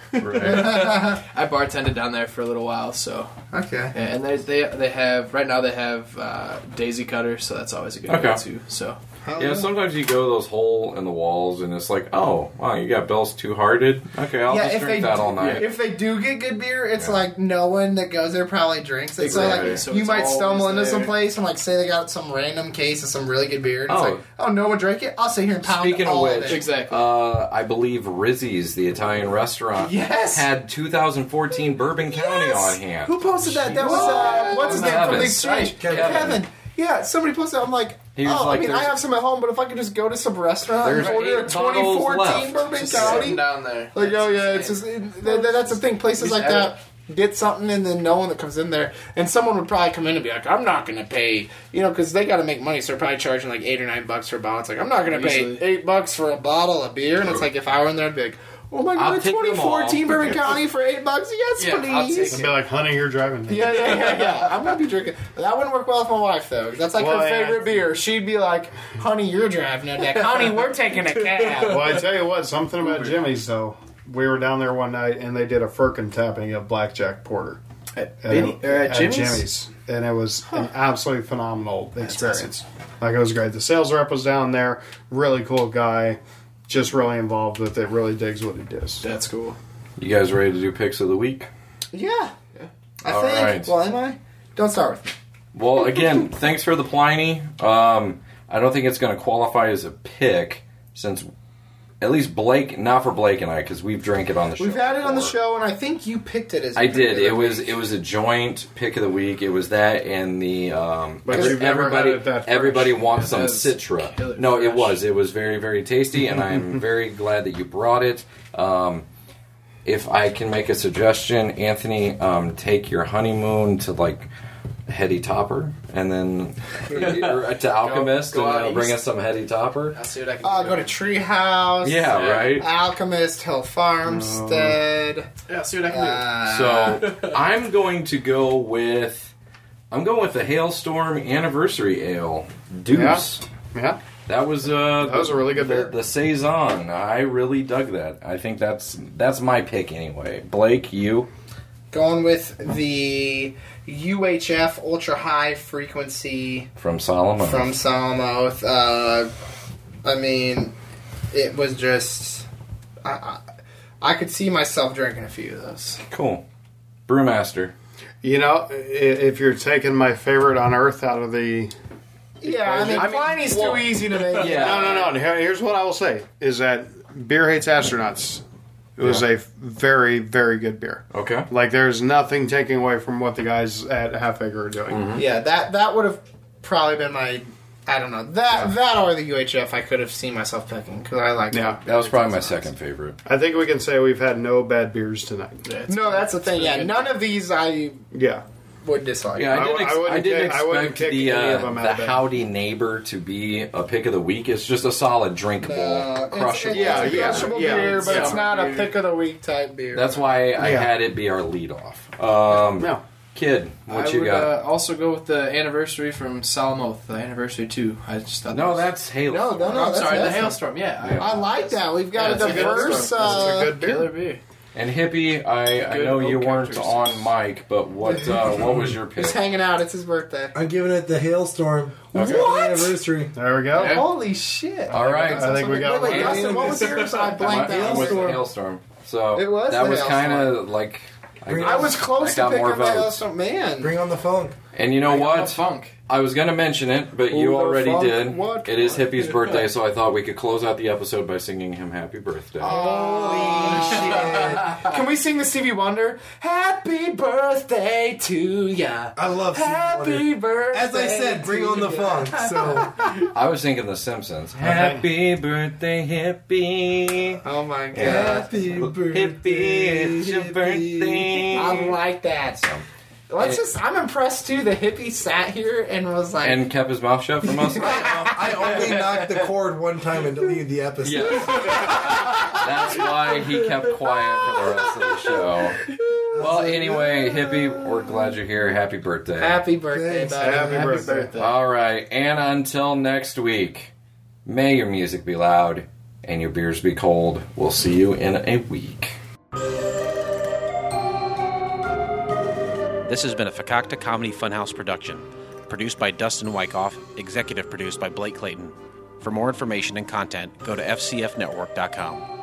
I bartended down there for a little while, so okay. yeah, and they they they have right now they have uh, Daisy Cutter, so that's always a good Okay. one too. So Yeah, sometimes you go those hole in the walls, and it's like, oh, wow, you got Bell's Two Hearted. Okay, I'll Yeah, just if drink they that do- all night. If they do get good beer, it's Yeah. like no one that goes there probably drinks it. So Exactly. like So you it's might stumble always into some there. place and like say they got some random case of some really good beer. And it's Oh. like, oh, no one drank it. I'll sit here and pound Speaking of all which, of it. exactly. Uh, I believe Rizzi's, the Italian restaurant, Yes. had two thousand fourteen Bourbon County Yes! on hand. Who posted that? That was uh, what's his name from the Kevin. exchange? Kevin. Kevin. Yeah, somebody posted. I'm like, He was oh, like, I mean, I there's- have some at home, but if I could just go to some restaurant There's and order a eight bottles twenty fourteen left. Bourbon Just County, sitting down there. like, oh yeah, That's it's just insane. it, that, that's the thing. Places Just like add that get something, and then no one that comes in there, and someone would probably come in and be like, I'm not going to pay, you know, because they got to make money, so they're probably charging like eight or nine bucks for a bottle. It's like I'm not going to pay Easily. eight bucks for a bottle of beer, and it's like if I were in there, I'd be like, oh my I'll god, a take them twenty fourteen all. Bourbon County for eight bucks, yes, Yeah, I'll please. take It'd be like, honey, you're driving. Yeah, yeah, yeah, yeah. I'm gonna be drinking. But that wouldn't work well with my wife, though. 'Cause that's like Well, her yeah. favorite beer. She'd be like, "Honey, you're driving a deck. Honey, we're taking a cab." Well, I tell you what, something about Jimmy's though. we were down there one night, and they did a Firkin tapping of Blackjack Porter. At, And Benny, it- or at Jimmy's? and it was an absolutely phenomenal experience. Like, it was great. The sales rep was down there, really cool guy, just really involved with it, really digs what he does. That's cool. You guys ready to do picks of the week? Yeah. I All think. right. Well, am I? Don't start with me. Well, again, thanks for the Pliny. Um, I don't think it's going to qualify as a pick, since at least Blake, not for Blake and I, because we've drank it on the show. We've had it on the before. show, and I think you picked it as. I your did. pick of It the was week. it was a joint pick of the week. It was that and the um, But every- you've never everybody had it that fresh. everybody wants some That was Citra. killer No, it fresh. was. It was very very tasty, and I'm very glad that you brought it. Um, if I can make a suggestion, Anthony, um, take your honeymoon to like Heady Topper, and then or to Alchemist, go and out uh, bring east. us some Heady Topper. I'll see what I can Uh, do. go to Treehouse. Yeah, right. Alchemist, Hill Farmstead. Yeah, I'll see what I can Uh, So I'm going to go with I'm going with the Hailstorm Anniversary Ale Deuce. Yeah. That was uh That was a really good the, beer. the saison. I really dug that. I think that's that's my pick anyway. Blake, you going with the U H F Ultra High Frequency from Solomon. from Salamoth. Uh, I mean, it was just. I, I, I could see myself drinking a few of those. Cool. Brewmaster. You know, i- if you're taking my favorite on Earth out of the... Yeah, I mean, I mean, Pliny's well, too easy to make. yeah. No, no, no. Here- Here's what I will say, is that Beer Hates Astronauts. It was Yeah. a very, very good beer. Okay. Like, there's nothing taking away from what the guys at Half Acre are doing. Mm-hmm. Yeah, that that would have probably been my. I don't know that that or the U H F. I could have seen myself picking because I like. Yeah. That was probably my second favorite. I think we can say we've had no bad beers tonight. Yeah, it's No, that's the thing. Yeah, none of these I Yeah. would dislike. Yeah, I I did. w- Ex- I I, wouldn't did kick- I wouldn't expect kick the any uh, of them out the of bed. Howdy Neighbor to be a pick of the week. It's just a solid drinkable, Uh, it's- crushable. It's, Yeah, it's a yeah, crushable yeah, beer, but yeah. it's not a pick of the week type beer. That's why I Yeah. had it be our lead off. Um, No. Kid, what I you would got? Uh, also go with the anniversary from Salamoth, the anniversary two. I just thought no, that that's Halo. no, no, no. I'm that's sorry, the awesome. Hailstorm. Yeah, Yeah. I like that. We've got Yeah, a it's a diverse. Hailstorm. Uh, It's a good beer. killer beer. And Hippie, I, I Good know you oak weren't characteristics. on mic, but what uh, what was your pick? He's hanging out. It's his birthday. I'm giving it the Hailstorm. Okay. What? Anniversary. There we go. Yeah. Holy shit! All right. I think we got Wait, wait, one. Dustin, what was yours? I blanked I out. was the Hailstorm. Hailstorm. So It was that the was kind Hailstorm. of like I, Bring I was close I to got picking more the votes. Hailstorm. Man, Bring on the funk. And you know Bring on what? the funk. I was going to mention it, but Who you the already fuck? did. What? It is Hippie's birthday, so I thought we could close out the episode by singing him happy birthday. holy shit! Can we sing the Stevie Wonder? Happy birthday to ya. I love Stevie Happy Wonder. birthday. As I said, bring on the ya. funk. So I was thinking The Simpsons. Happy birthday, Hippie. Oh my god. happy birthday, Hippie, it's your birthday. I like that. Let's just. I'm impressed too. The hippie sat here and was like, And kept his mouth shut for most of it. I only knocked the cord one time and deleted the episode. Yeah. That's why he kept quiet for the rest of the show. Well, anyway, Hippie, we're glad you're here. Happy birthday. "Happy birthday, Thanks. buddy." Happy birthday. All right, and until next week, may your music be loud and your beers be cold. We'll see you in a week. This has been a Fakakta Comedy Funhouse production, produced by Dustin Wyckoff, executive produced by Blake Clayton. For more information and content, go to f c f network dot com.